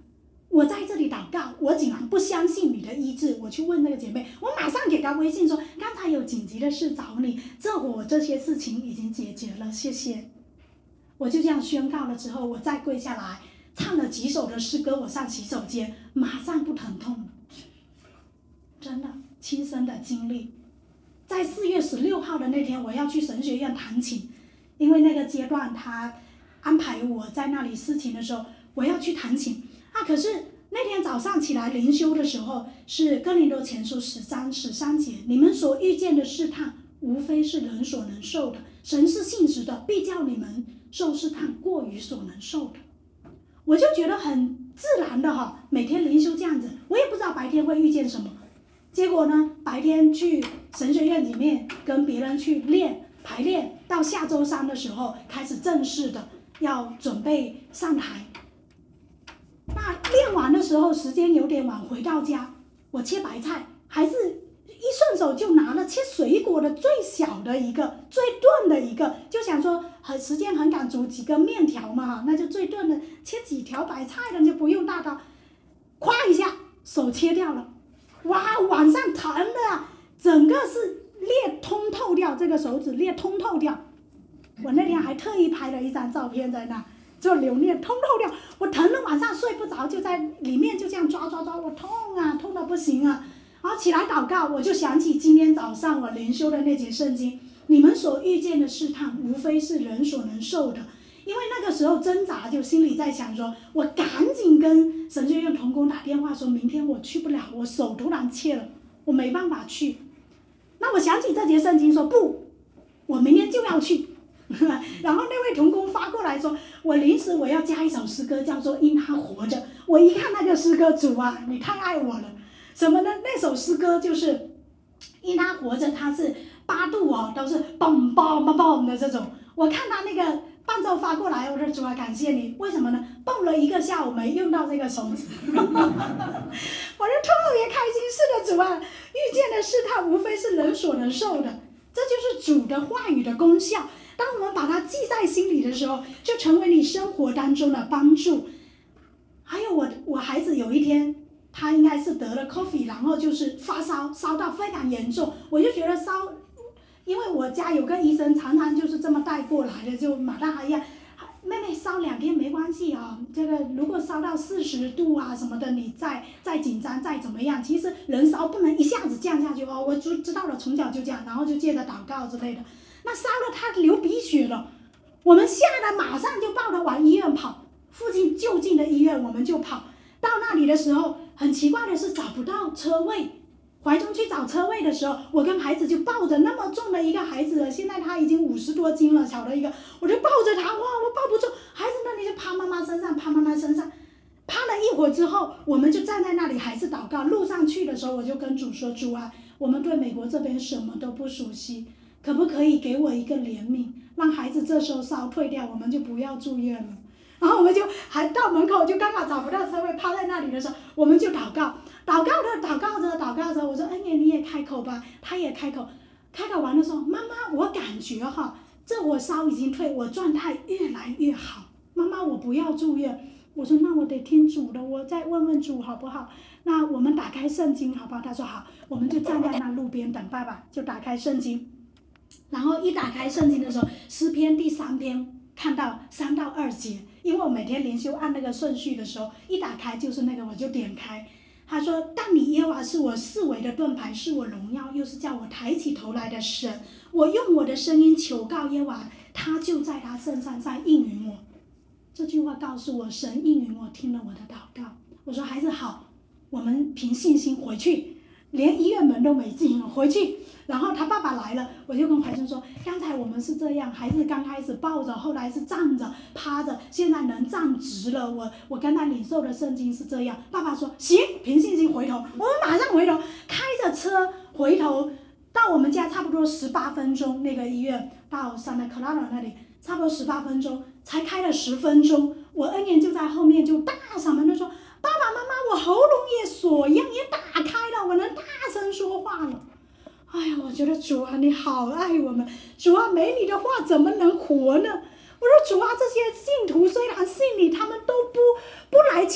我在这里祷告，我竟然不相信你的医治，我去问那个姐妹，我马上给她微信说，刚才有紧急的事找你，我这些事情已经解决了，谢谢。我就这样宣告了之后，我再跪下来唱了几首的诗歌，我上洗手间马上不疼痛了，真的亲身的经历。在4月16号的那天，我要去神学院弹琴，因为那个阶段他安排我在那里事情的时候，我要去弹琴啊。可是那天早上起来灵修的时候，是哥林多前书10章13节，你们所遇见的试探，无非是人所能受的，神是信实的，必叫你们受试探过于所能受的。我就觉得很自然的每天灵修这样子，我也不知道白天会遇见什么。结果呢，白天去神学院里面跟别人去排练，到下周3的时候开始正式的要准备上台。那练完的时候时间有点晚，回到家我切白菜，还是一顺手就拿了切水果的最小的一个，最钝的一个，就想说时间很赶，煮几个面条嘛，那就最钝的切几条白菜的就不用大刀，咵一下手切掉了。哇，晚上疼的整个是裂通透掉，这个手指裂通透掉。我那天还特意拍了一张照片在那，就留念通透掉。我疼的晚上睡不着，就在里面就这样抓，我痛啊，痛到不行啊。然后起来祷告，我就想起今天早上我灵修的那节圣经，你们所遇见的试探，无非是人所能受的。因为那个时候挣扎，就心里在想说，我赶紧跟神学院同工打电话说，明天我去不了，我手突然切了，我没办法去。那我想起这节圣经说，不，我明天就要去。然后那位同工发过来说，我临时要加一首诗歌，叫做因他活着。我一看那个诗歌，主啊，你太爱我了。什么呢？那首诗歌就是因他活着，它是8度都是嘣嘣嘣嘣的这种。我看他那个伴奏发过来，我说主啊，感谢你。为什么呢？蹦了1个下午没用到这个手指。我就特别开心。是的，主啊，遇见的试探无非是人所能受的，这就是主的话语的功效。当我们把它记在心里的时候，就成为你生活当中的帮助。还有我孩子有一天，他应该是得了 COVID， 然后就是发烧，烧到非常严重。我就觉得因为我家有个医生常常就是这么带过来的，就马大还一样，妹妹烧2天没关系这个如果烧到40度啊什么的，你再紧张再怎么样，其实人烧不能一下子降下去我知道了，从小就这样，然后就借着祷告之类的。那烧了他流鼻血了，我们吓得马上就抱他往医院跑，附近就近的医院我们就跑。到那里的时候，很奇怪的是找不到车位。怀中去找车位的时候，我跟孩子就抱着那么重的一个孩子了，现在他已经50多斤了，小的一个，我就抱着他，哇，我抱不住，孩子那里就趴妈妈身上，趴了一会儿之后，我们就站在那里还是祷告。路上去的时候，我就跟主说，主啊，我们对美国这边什么都不熟悉，可不可以给我一个怜悯，让孩子这时候烧退掉，我们就不要住院了。然后我们就还到门口，就刚好找不到车位，趴在那里的时候，我们就祷告着，我说恩言你也开口吧，他也开口完的时候，妈妈，我感觉这我烧已经退，我状态越来越好，妈妈我不要住院。我说那我得听主的，我再问问主好不好？那我们打开圣经好不好？他说好，我们就站在那路边等爸爸，就打开圣经。然后一打开圣经的时候，诗篇第3篇看到3到2节，因为我每天灵修按那个顺序的时候，一打开就是那个，我就点开。他说，但你耶和华是我四围的盾牌，是我荣耀，又是叫我抬起头来的神。我用我的声音求告耶和华，他就在他圣山上应允我。这句话告诉我，神应允我，听了我的祷告。我说孩子好，我们凭信心回去，连医院门都没进回去。然后他爸爸来了，我就跟怀生说，刚才我们是这样，孩子刚开始抱着，后来是站着趴着，现在能站直了。我跟他领受的圣经是这样。爸爸说行，凭信心回头。我们马上回头，开着车回头到我们家，差不多18分钟，那个医院到 Santa Clara 那里差不多18分钟，才开了10分钟。我恩言就在后面就大嗓门的说，爸爸妈妈，我喉咙也锁样也打开了，我能大声说话了。哎呀，我觉得主啊，你好爱我们，主啊，没你的话怎么能活呢？我说主啊，这些信徒虽然信你，他们都不来求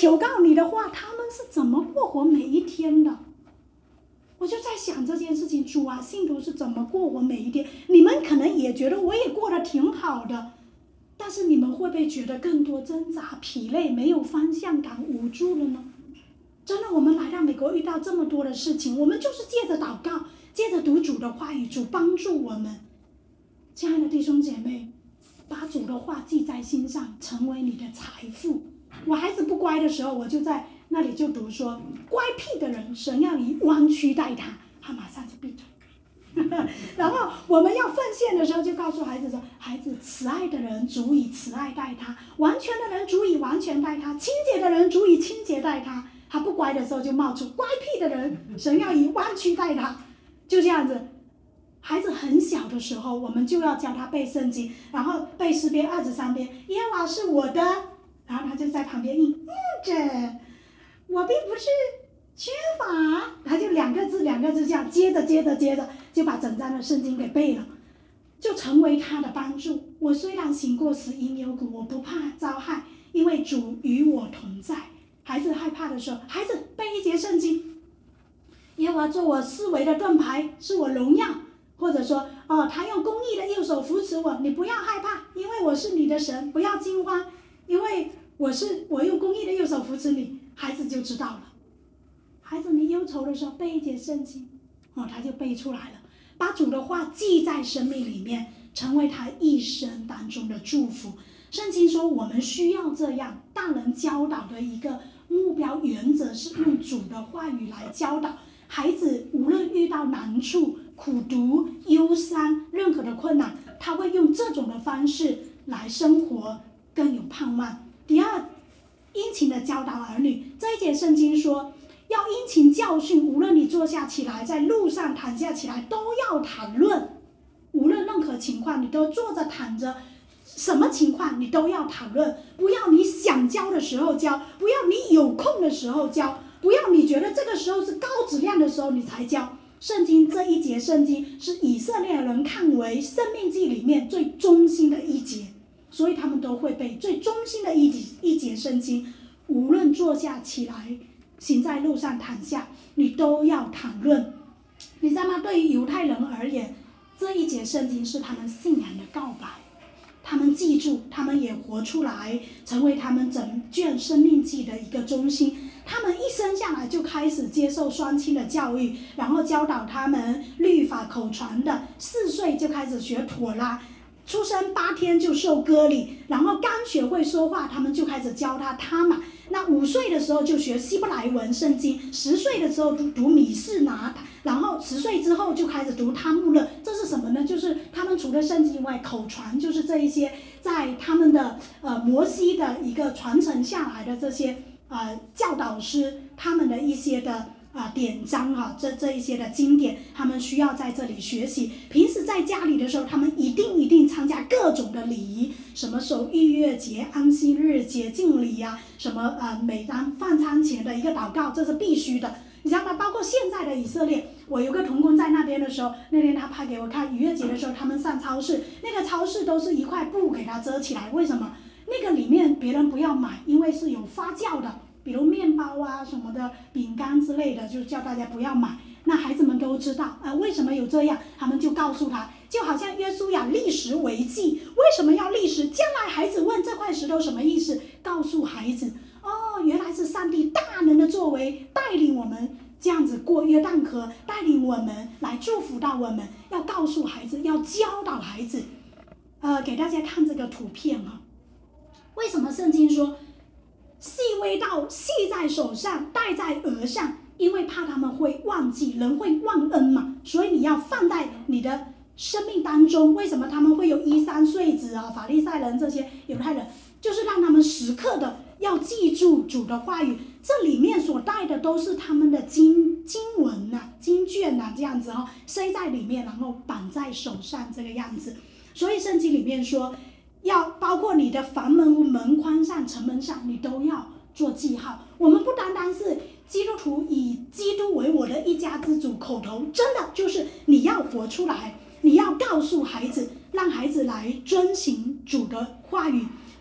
求告你的话，他们是怎么过活每一天的？我就在想这件事情，主啊，信徒是怎么过活每一天？你们可能也觉得我也过得挺好的，但是你们会不会觉得更多挣扎、疲累、没有方向感、无助了呢？真的，我们来到美国遇到这么多的事情，我们就是借着祷告，借着读主的话语，主帮助我们。亲爱的弟兄姐妹，把主的话记在心上，成为你的财富。我孩子不乖的时候，我就在那里就读说，乖僻的人，神要以弯曲待他，他马上就闭嘴。然后我们要奉献的时候，就告诉孩子说，孩子，慈爱的人主以慈爱待他，完全的人主以完全待他，清洁的人主以清洁待他。他不乖的时候就冒出乖僻的人，神要以弯曲待他，就这样子。孩子很小的时候，我们就要教他背圣经，然后背诗篇23篇，耶和华是我的，然后他就在旁边应着，我并不是缺乏，他就两个字这样接着就把整章的圣经给背了，就成为他的帮助。我虽然行过死荫幽谷，我不怕遭害，因为主与我同在。孩子害怕的时候，孩子背一节圣经，耶和华做我四围的盾牌，是我荣耀。或者说，他用公义的右手扶持我，你不要害怕，因为我是你的神，不要惊慌，因为我用公义的右手扶持你，孩子就知道了。孩子，你忧愁的时候背一节圣经，他就背出来了，把主的话记在生命里面，成为他一生当中的祝福。圣经说我们需要这样，大人教导的一个目标原则是用主的话语来教导孩子，无论遇到难处、苦读、忧伤，任何的困难，他会用这种的方式来生活，更有盼望。第二，殷勤的教导儿女。这一节圣经说，要殷勤教训，无论你坐下起来，在路上躺下起来，都要谈论。无论任何情况，你都坐着躺着，什么情况你都要谈论。不要你想教的时候教，不要你有空的时候教，不要你觉得这个时候是高质量的时候你才教。圣经这一节圣经是以色列人看为生命记里面最中心的一节，所以他们都会背最中心的一节圣经。无论坐下起来，行在路上躺下，你都要谈论。你知道吗？对于犹太人而言，这一节圣经是他们信仰的告白，他们记住，他们也活出来，成为他们整卷生命记的一个中心。他们一生下来就开始接受双亲的教育，然后教导他们律法口传的，4岁就开始学妥拉，出生8天就受割礼，然后刚学会说话，他们就开始教他嘛。那5岁的时候就学希伯来文圣经，10岁的时候读米士拿，然后10岁之后就开始读他木勒。这是什么呢？就是他们除了圣经以外，口传就是这一些在他们的摩西的一个传承下来的这些教导师，他们的一些的典章这一些的经典，他们需要在这里学习。平时在家里的时候，他们一定参加各种的礼仪，什么守逾越节、安息日、解禁礼啊，什么每当饭餐前的一个祷告，这是必须的。你知道吗？包括现在的以色列，我有个同工在那边的时候，那天他拍给我看，逾越节的时候他们上超市，那个超市都是一块布给它遮起来，为什么？那个里面别人不要买，因为是有发酵的，比如面包啊什么的，饼干之类的，就叫大家不要买。那孩子们都知道为什么有这样，他们就告诉他，就好像约书亚立石为记，为什么要立石？将来孩子问这块石头什么意思，告诉孩子，原来是上帝大能的作为，带领我们这样子过约旦河，带领我们来祝福到我们，要告诉孩子，要教导孩子。给大家看这个图片为什么圣经说细微到系在手上，戴在额上？因为怕他们会忘记，人会忘恩嘛，所以你要放在你的生命当中。为什么他们会有13岁子法利赛人这些犹太人，就是让他们时刻的要记住主的话语，这里面所带的都是他们的经文经卷这样子塞在里面，然后绑在手上这个样子。所以圣经里面说，要包括你的房门、门框上、城门上，你都要做记号。我们不单单是基督徒以基督为我的一家之主，口头真的就是你要活出来，你要告诉孩子，让孩子来遵行主的话语。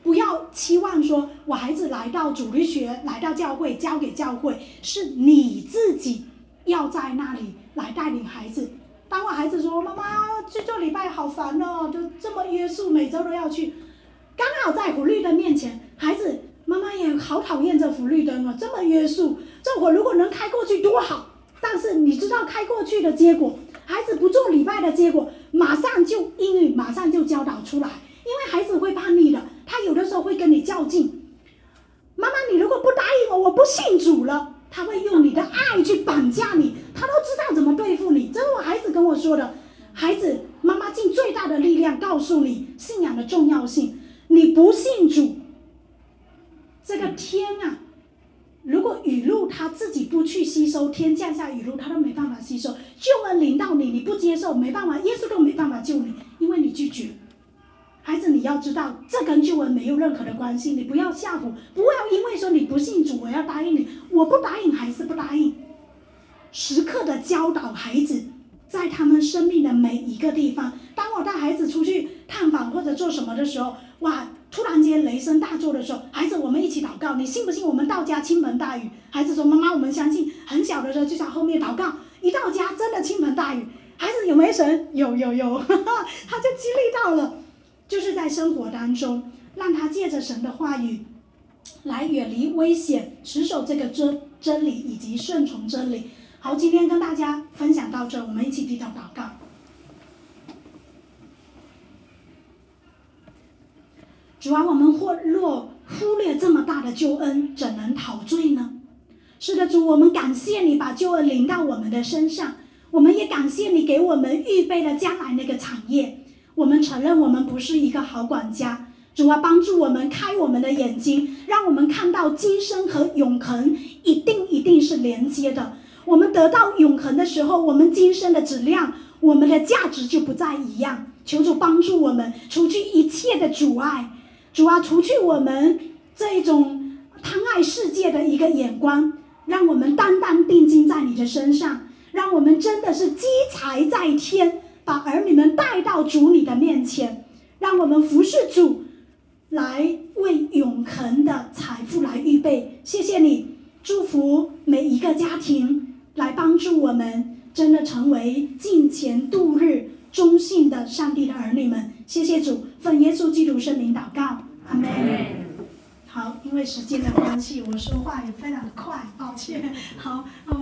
不要期望说我孩子来到主日学，来到教会，交给教会，是你自己要在那里来带领孩子。当我孩子说妈妈去做礼拜好烦哦，就这么约束，每周都要去，刚好在红绿灯面前，孩子妈妈也好讨厌这红绿灯哦，这么约束，这会如果能开过去多好。但是你知道开过去的结果，孩子不做礼拜的结果，马上就英语马上就教导出来，因为孩子会叛逆的，他有的时候会跟你较劲。妈妈，你如果不答应我，我不信主了。他会用你的爱去绑架你，他都知道怎么对付你。这是我孩子跟我说的。孩子，妈妈尽最大的力量告诉你信仰的重要性。你不信主，这个天啊，如果雨露他自己不去吸收，天降下雨露他都没办法吸收，救恩临到你，你不接受，没办法，耶稣都没办法救你，因为你拒绝。孩子，你要知道，这跟救恩没有任何的关系，你不要吓唬，不要因为说你不信主，我要答应你，我不答应还是不答应。时刻的教导孩子，在他们生命的每一个地方。当我带孩子出去探访或者做什么的时候，哇，突然间雷声大作的时候，孩子，我们一起祷告，你信不信我们到家倾盆大雨？孩子说妈妈，我们相信。很小的时候就在后面祷告，一到家真的倾盆大雨。孩子有没有神？有他就经历到了。就是在生活当中，让他借着神的话语来远离危险，持守这个真理以及顺从真理。好，今天跟大家分享到这，我们一起低头祷告。主啊，我们若忽略这么大的救恩，怎能陶醉呢？是的，主，我们感谢你把救恩临到我们的身上，我们也感谢你给我们预备了将来那个产业。我们承认我们不是一个好管家，主啊，帮助我们开我们的眼睛，让我们看到今生和永恒一定是连接的。我们得到永恒的时候，我们今生的质量，我们的价值就不再一样。求主帮助我们，除去一切的阻碍。主啊，除去我们这一种贪爱世界的一个眼光，让我们单单定睛在你的身上，让我们真的是积财在天，把儿女们带到主你的面前，让我们服侍主，来为永恒的财富来预备。谢谢你，祝福每一个家庭，来帮助我们真的成为敬虔度日忠信的上帝的儿女们。谢谢主，奉耶稣基督圣名祷告，阿们。好，因为时间的关系，我说话也非常的快，抱歉。好。